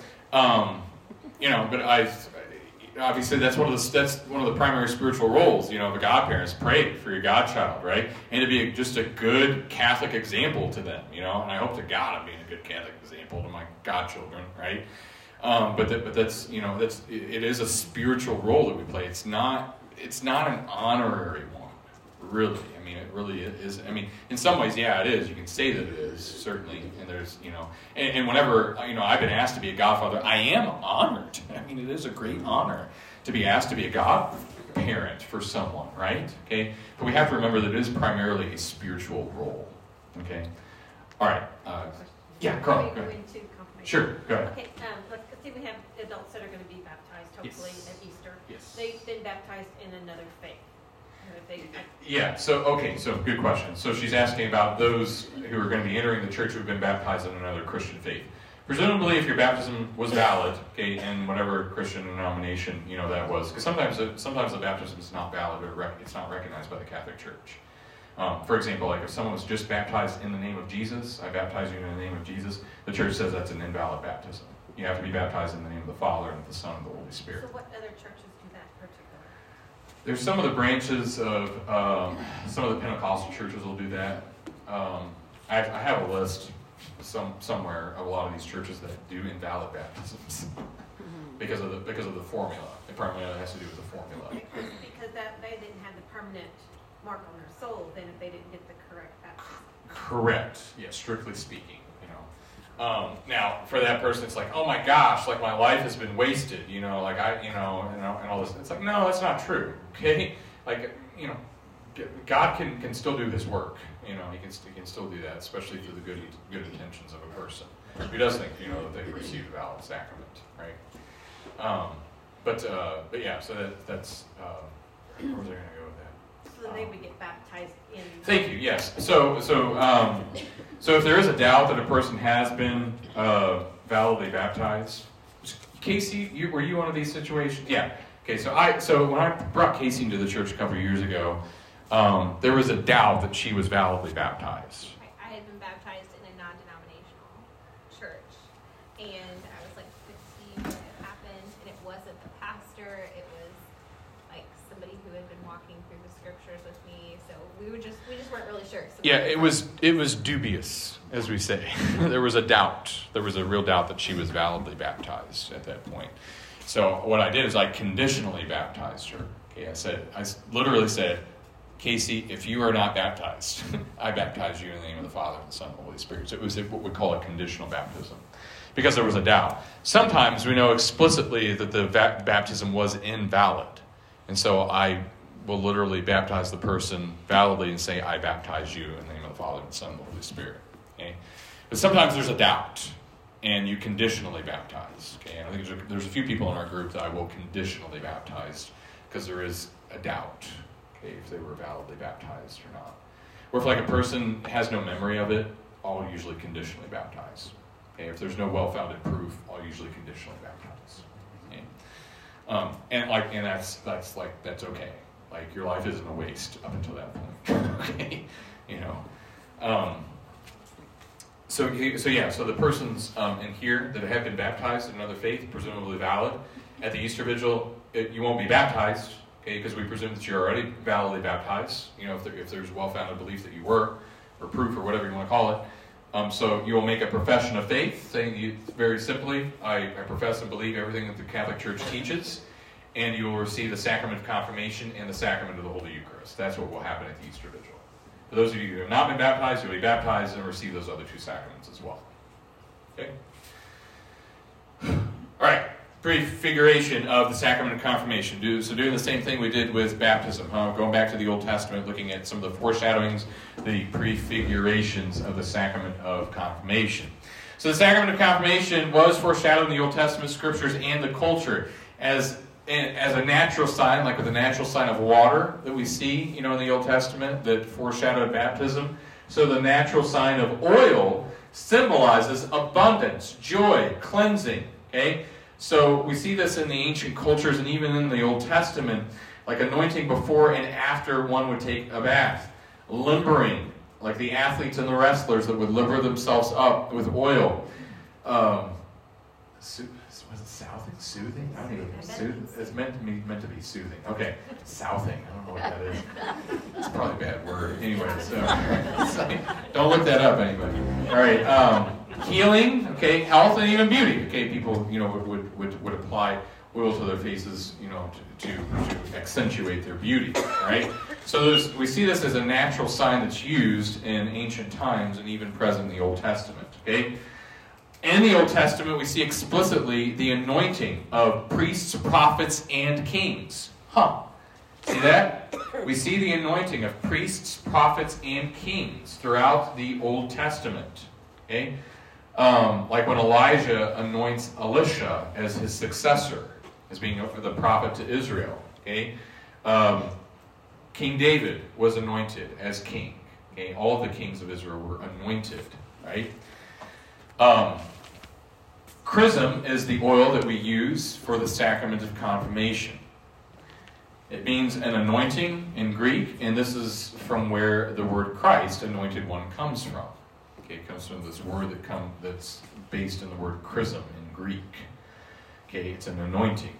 but obviously that's one of the primary spiritual roles, of a godparent, pray for your godchild, right? And to be just a good Catholic example to them, and I hope to God I'm being a good Catholic example to my godchildren, right? But that's it is a spiritual role that we play. It's not an honorary one, really. I mean, it really is. I mean, in some ways, yeah, it is. You can say that it is, certainly. And there's, and whenever, I've been asked to be a godfather, I am honored. I mean, it is a great honor to be asked to be a godparent for someone, right? Okay? But we have to remember that it is primarily a spiritual role. Okay? All right. Yeah, Carl, go ahead. Sure, go ahead. Okay, let's see, we have adults that are going to be baptized, hopefully, Yes. at Easter. Yes. They've been baptized in another faith. Yeah, so good question. So she's asking about those who are going to be entering the church who have been baptized in another Christian faith. Presumably, if your baptism was valid, okay, in whatever Christian denomination, that was, because sometimes the baptism is not valid or it's not recognized by the Catholic Church. For example, like if someone was just baptized in the name of Jesus, I baptize you in the name of Jesus, the church says that's an invalid baptism. You have to be baptized in the name of the Father and of the Son and the Holy Spirit. So what other churches do that particular? There's some of the branches of some of the Pentecostal churches will do that. I have a list somewhere of a lot of these churches that do invalid baptisms because of the formula. It primarily has to do with the formula. Because they didn't have the permanent mark on their soul, then if they didn't get the correct baptism. Correct. Yeah, strictly speaking. Now for that person, it's like, oh my gosh, like my life has been wasted. And all this. It's like, no, that's not true. Okay, like God can still do His work. He can still do that, especially through the good intentions of a person who does think that they received a valid sacrament, right? But yeah, so that's where was I going to go with that? So then they would get baptized in. Thank you. Yes. So if there is a doubt that a person has been validly baptized, Casey, were you one of these situations? Yeah. Okay. So when I brought Casey into the church a couple of years ago, there was a doubt that she was validly baptized. I had been baptized in a non-denominational church, and I was like 15 when it happened, and it wasn't the pastor, it was like somebody who had been walking through the scriptures with me, so we just weren't really sure. So Yeah, it was dubious, as we say. There was a doubt. There was a real doubt that she was validly baptized at that point. So what I did is I conditionally baptized her. Okay, I literally said, Casey, if you are not baptized, I baptize you in the name of the Father, and the Son, and the Holy Spirit. So it was what we call a conditional baptism, because there was a doubt. Sometimes we know explicitly that the baptism was invalid, and so I will literally baptize the person validly and say, I baptize you in the name of the Father, and the Son, and the Holy Spirit. Okay? But sometimes there's a doubt, and you conditionally baptize. Okay? And I think there's a few people in our group that I will conditionally baptize because there is a doubt. If they were validly baptized or not. Or if like a person has no memory of it, I'll usually conditionally baptize. Okay? If there's no well-founded proof, I'll usually conditionally baptize. Okay? And that's okay. Like your life isn't a waste up until that point. Okay? So the persons in here that have been baptized in another faith, presumably valid, at the Easter Vigil, you won't be baptized. Okay, because we presume that you're already validly baptized, if there's well-founded belief that you were, or proof, or whatever you want to call it. So you will make a profession of faith, saying very simply, I profess and believe everything that the Catholic Church teaches, and you will receive the sacrament of confirmation and the sacrament of the Holy Eucharist. That's what will happen at the Easter Vigil. For those of you who have not been baptized, you'll be baptized and receive those other two sacraments as well. Okay? All right. Prefiguration of the sacrament of confirmation. Doing the same thing we did with baptism. Going back to the Old Testament, looking at some of the foreshadowings, the prefigurations of the sacrament of confirmation. So the sacrament of confirmation was foreshadowed in the Old Testament scriptures and the culture as a natural sign, like with the natural sign of water that we see, in the Old Testament that foreshadowed baptism. So the natural sign of oil symbolizes abundance, joy, cleansing. Okay. So we see this in the ancient cultures and even in the Old Testament, like anointing before and after one would take a bath. Limbering, like the athletes and the wrestlers that would limber themselves up with oil. Was it southing? Soothing? I don't even know. It's meant to be soothing. Okay. Southing. I don't know what that is. It's probably a bad word. Anyway, so don't look that up, anybody. All right. Healing, okay, health and even beauty. Okay, people, would apply oil to their faces, to accentuate their beauty, right? So we see this as a natural sign that's used in ancient times and even present in the Old Testament, okay? In the Old Testament, we see explicitly the anointing of priests, prophets, and kings. See that? We see the anointing of priests, prophets, and kings throughout the Old Testament, okay? Like when Elijah anoints Elisha as his successor, as being the prophet to Israel. Okay, King David was anointed as king. Okay, all of the kings of Israel were anointed. Right. Chrism is the oil that we use for the sacrament of confirmation. It means an anointing in Greek, and this is from where the word Christ, anointed one, comes from. Okay, it comes from this word that's based in the word chrism in Greek. Okay, it's an anointing.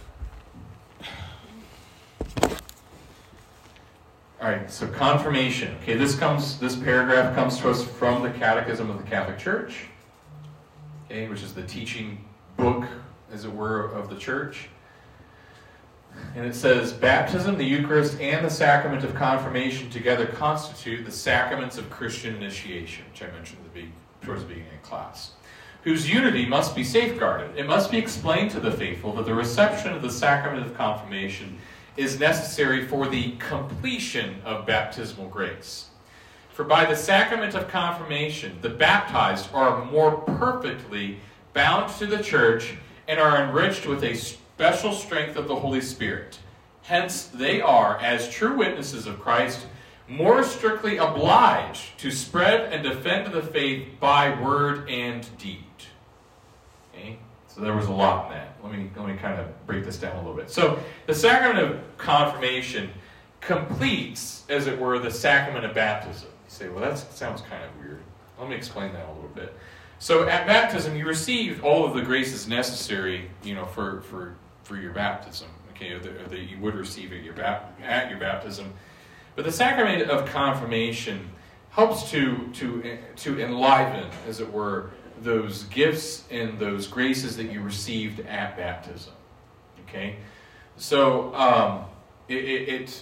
All right, so confirmation. Okay, this paragraph comes to us from the Catechism of the Catholic Church. Okay, which is the teaching book, as it were, of the Church. And it says, baptism, the Eucharist, and the sacrament of confirmation together constitute the sacraments of Christian initiation, which I mentioned towards the beginning of class, whose unity must be safeguarded. It must be explained to the faithful that the reception of the sacrament of confirmation is necessary for the completion of baptismal grace. For by the sacrament of confirmation, the baptized are more perfectly bound to the Church and are enriched with a special strength of the Holy Spirit. Hence, they are, as true witnesses of Christ, more strictly obliged to spread and defend the faith by word and deed. Okay? So there was a lot in that. Let me kind of break this down a little bit. So the sacrament of confirmation completes, as it were, the sacrament of baptism. You say, well, that sounds kind of weird. Let me explain that a little bit. So at baptism, you received all of the graces necessary, for your baptism. Okay, that you would receive at your baptism. But the sacrament of confirmation helps to enliven, as it were, those gifts and those graces that you received at baptism. Okay, so it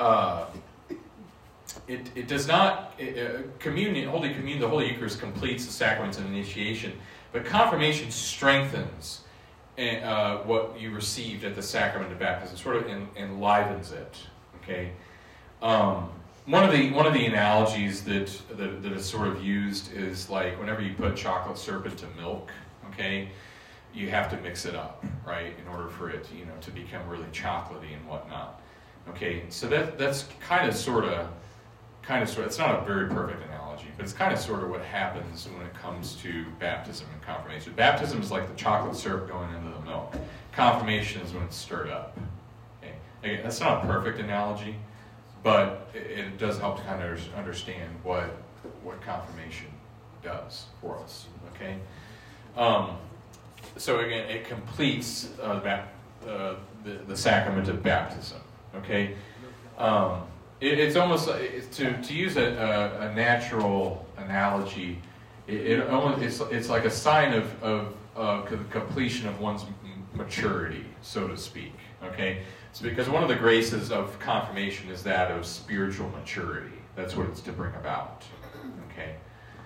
does not communion, Holy Communion, the Holy Eucharist completes the sacraments of initiation, but confirmation strengthens what you received at the sacrament of baptism, sort of enlivens it. Okay. One of the analogies that is sort of used is like whenever you put chocolate syrup into milk, okay, you have to mix it up, right, in order for it, to become really chocolatey and whatnot. Okay, so that's kind of sort of. It's not a very perfect analogy, but it's kind of sort of what happens when it comes to baptism and confirmation. Baptism is like the chocolate syrup going into the milk. Confirmation is when it's stirred up. Okay, again, that's not a perfect analogy, but it does help to kind of understand what confirmation does for us. Okay, so again, it completes the sacrament of baptism. Okay. It's almost to use a natural analogy. It's like a sign of the completion of one's maturity, so to speak. Okay, so because one of the graces of confirmation is that of spiritual maturity. That's what it's to bring about. Okay.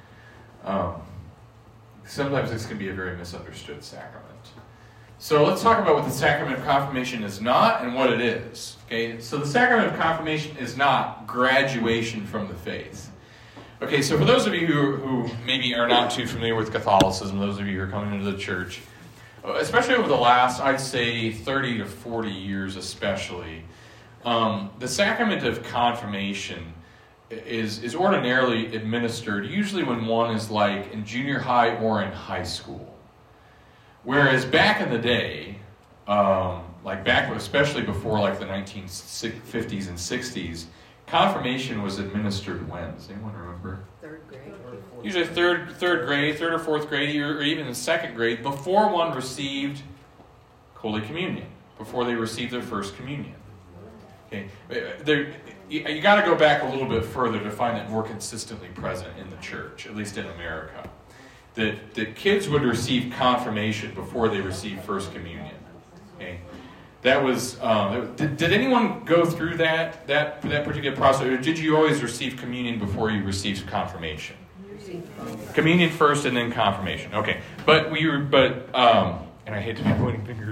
Sometimes this can be a very misunderstood sacrament. So let's talk about what the sacrament of confirmation is not and what it is. Okay, so the sacrament of confirmation is not graduation from the faith. Okay, so for those of you who maybe are not too familiar with Catholicism, those of you who are coming into the church, especially over the last, I'd say 30 to 40 years especially, the sacrament of confirmation is ordinarily administered usually when one is like in junior high or in high school. Whereas back in the day, like back, especially before like the 1950s and 60s, confirmation was administered when? Does anyone remember? Third grade. Usually third grade, third or fourth grade, or even in second grade, before one received Holy Communion, before they received their first communion. Okay, you got to go back a little bit further to find it more consistently present in the church, at least in America. That kids would receive confirmation before they received first communion. Okay, that was. Did anyone go through that particular process, or did you always receive communion before you received confirmation? Communion first and then confirmation. Okay, and I hate to be pointing fingers.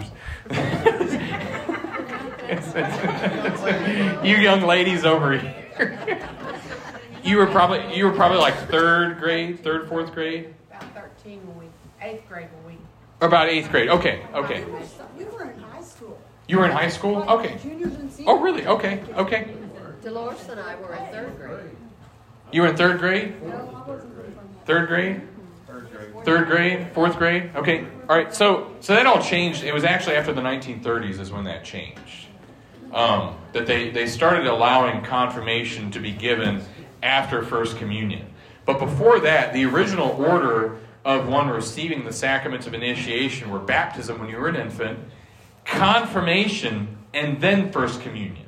You young ladies over here. You were probably like third, fourth grade. About 13 8th grade when we. About 8th grade. Okay. We were in high school. You were in high school? Okay. Juniors and seniors. Oh, really? Okay. Dolores and I were in third grade. You were in third grade? No, I wasn't from that. Third grade? Third grade? Fourth grade? Okay. All right. So that all changed. It was actually after the 1930s is when that changed. That they started allowing confirmation to be given after First Communion. But before that, the original order of one receiving the sacraments of initiation were baptism when you were an infant, confirmation, and then First Communion.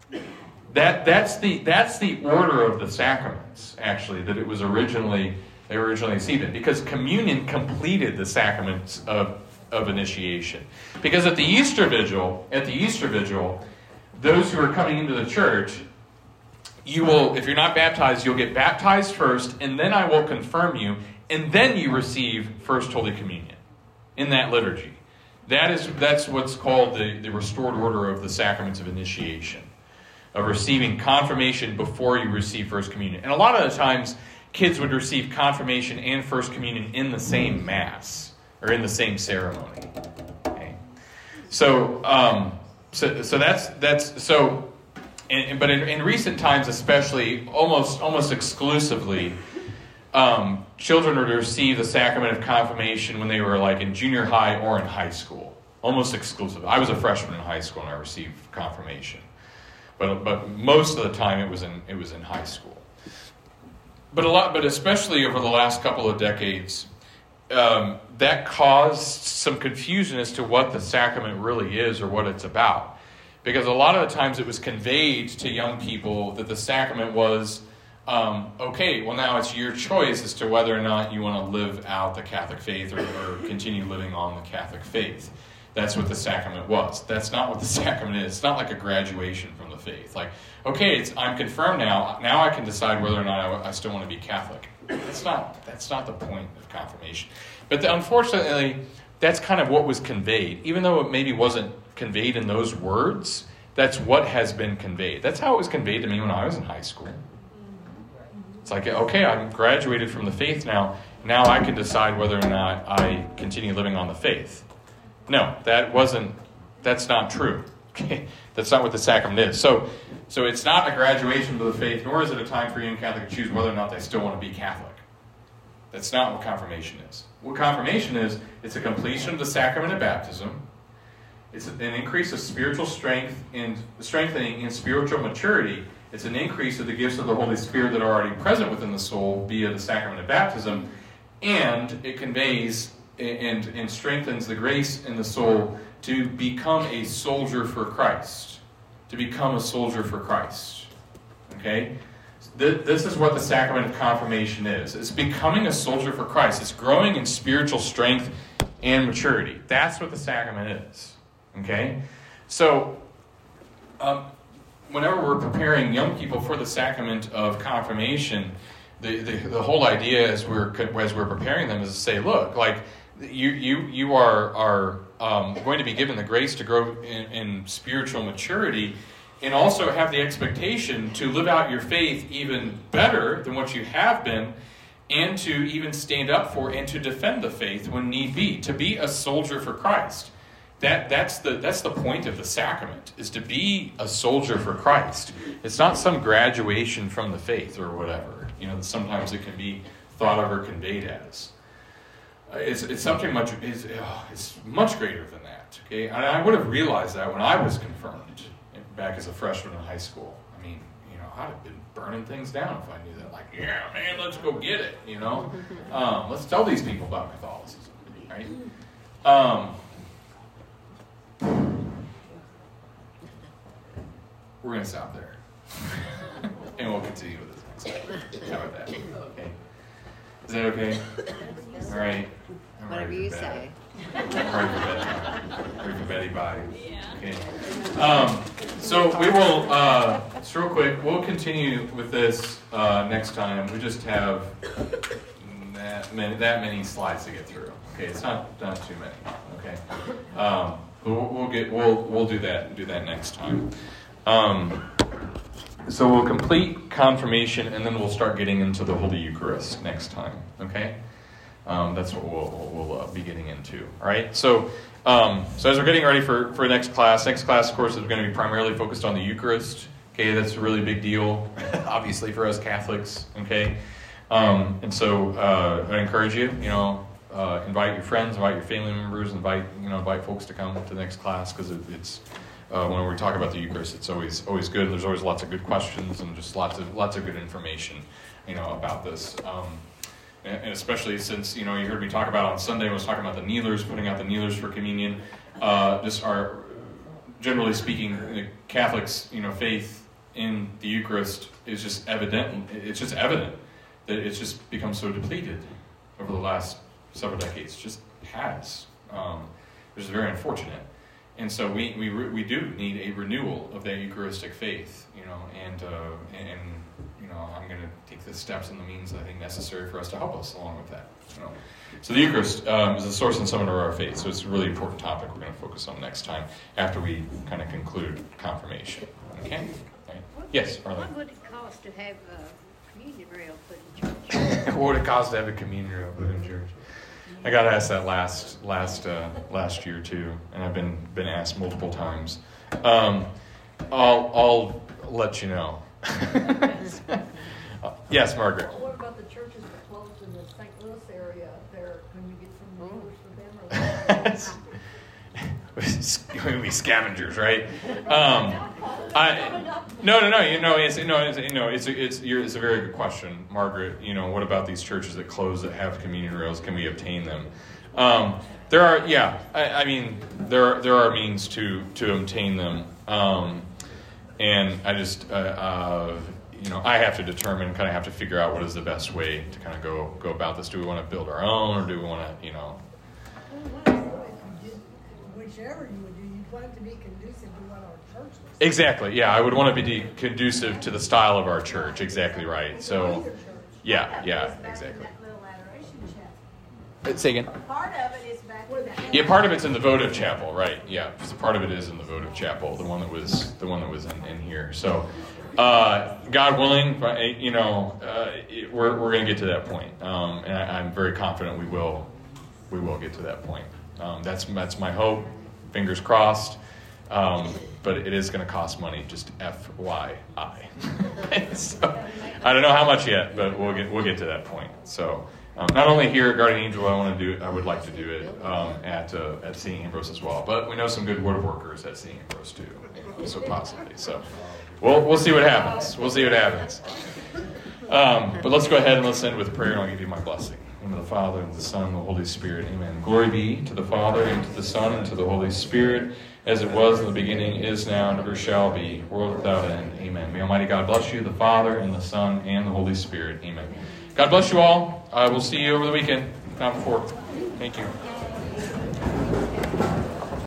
That's the order of the sacraments, actually, that they originally received it, because communion completed the sacraments of initiation. Because at the Easter Vigil, those who are coming into the church, you will, if you're not baptized, you'll get baptized first, and then I will confirm you, and then you receive First Holy Communion in that liturgy. That's what's called the restored order of the sacraments of initiation, of receiving confirmation before you receive First Communion. And a lot of the times, kids would receive confirmation and First Communion in the same Mass, or in the same ceremony. Okay. So that's so. But in recent times, especially, almost exclusively, children would receive the sacrament of confirmation when they were like in junior high or in high school. Almost exclusively. I was a freshman in high school and I received confirmation, but most of the time it was in high school. But especially over the last couple of decades, that caused some confusion as to what the sacrament really is or what it's about. Because a lot of the times it was conveyed to young people that the sacrament was, okay, well now it's your choice as to whether or not you want to live out the Catholic faith or continue living on the Catholic faith. That's what the sacrament was. That's not what the sacrament is. It's not like a graduation from the faith. Like, okay, I'm confirmed now. Now I can decide whether or not I still want to be Catholic. That's not the point of confirmation. But unfortunately, that's kind of what was conveyed. Even though it maybe wasn't conveyed in those words, that's what has been conveyed. That's how it was conveyed to me when I was in high school. It's like, okay, I'm graduated from the faith now. Now I can decide whether or not I continue living on the faith. No, that's not true. Okay? That's not what the sacrament is. So it's not a graduation to the faith, nor is it a time for young Catholic to choose whether or not they still want to be Catholic. That's not what confirmation is. What confirmation is, it's a completion of the sacrament of baptism. It's an increase of spiritual strength and strengthening in spiritual maturity. It's an increase of the gifts of the Holy Spirit that are already present within the soul via the sacrament of baptism. And it conveys and strengthens the grace in the soul to become a soldier for Christ. To become a soldier for Christ. Okay? This is what the sacrament of confirmation is. It's becoming a soldier for Christ. It's growing in spiritual strength and maturity. That's what the sacrament is. Okay? So, whenever we're preparing young people for the sacrament of confirmation, the whole idea as we're preparing them is to say, look, like, you are going to be given the grace to grow in spiritual maturity, and also have the expectation to live out your faith even better than what you have been, and to even stand up for and to defend the faith when need be, to be a soldier for Christ. That's the point of the sacrament, is to be a soldier for Christ. It's not some graduation from the faith or whatever, that sometimes it can be thought of or conveyed as. It's something it's much greater than that. Okay, and I would have realized that when I was confirmed back as a freshman in high school. I mean, I'd have been burning things down if I knew that. Like, yeah, man, let's go get it. Let's tell these people about Catholicism, right? We're gonna stop there, and we'll continue with this next time. How about that? Okay. Is that okay? All right. I'm Whatever ready you for bed. say. I'm ready for bedtime. Ready for Betty Bye. Okay. So we will, just real quick, we'll continue with this next time. We just have that many slides to get through. Okay, it's not too many. Okay. We'll do that next time. So we'll complete confirmation, and then we'll start getting into the Holy Eucharist next time. Okay. That's what we'll be getting into. All right. So as we're getting ready for next class, of course, is going to be primarily focused on the Eucharist. Okay, that's a really big deal, obviously, for us Catholics. Okay, and so I encourage you, invite your friends, invite your family members, invite folks to come to the next class, because it's when we talk about the Eucharist, it's always good. There's always lots of good questions and just lots of good information, about this. And especially since, you heard me talk about on Sunday, I was talking about the kneelers, putting out the kneelers for communion. Generally speaking, the Catholics, faith in the Eucharist is just evident. It's just evident that it's just become so depleted over the last several decades. It just has. Which is very unfortunate. And so we do need a renewal of that Eucharistic faith, and I'm going to take the steps and the means I think necessary for us to help us along with that. So the Eucharist is the source and summit of our faith. So it's a really important topic we're going to focus on next time after we kind of conclude confirmation. Okay? Right. Yes, Arlene. What would it cost to have a communion rail put in church? What would it cost to have a communion rail put in church? I got asked that last year too, and I've been asked multiple times. I'll let you know. Yes, Margaret. What about the churches that closed in the St. Louis area there? Can you get some kneelers for them? It's going to be scavengers, right? It's a very good question, Margaret. What about these churches that close that have communion rails? Can we obtain them? There are, there are means to obtain them, and I just, I have to determine, kind of have to figure out what is the best way to kind of go about this. Do we want to build our own, or do we want to, Whichever you would do, you'd want it to be conducive to what our church looks like. Exactly, yeah. I would want it to be conducive to the style of our church. Exactly right. So, yeah, exactly. That little adoration chapel. Say again. Part of it is back in that. Yeah, part of it's in the votive chapel, right? Yeah, so part of it is in the votive chapel, the one that was in here. So, God willing, we're going to get to that point, and I'm very confident we will get to that point. That's my hope. Fingers crossed. But it is going to cost money. Just FYI. So, I don't know how much yet, but we'll get to that point. So. Not only here at Guardian Angel, I would like to do it at St. Ambrose as well. But we know some good word workers at St. Ambrose too, so possibly. So we'll see what happens. But let's go ahead and let's end with a prayer, and I'll give you my blessing. In the name of the Father, and the Son, and the Holy Spirit. Amen. Glory be to the Father, and to the Son, and to the Holy Spirit, as it was in the beginning, is now, and ever shall be, world without end. Amen. May Almighty God bless you, the Father, and the Son, and the Holy Spirit. Amen. God bless you all. I will see you over the weekend, if not before. Thank you.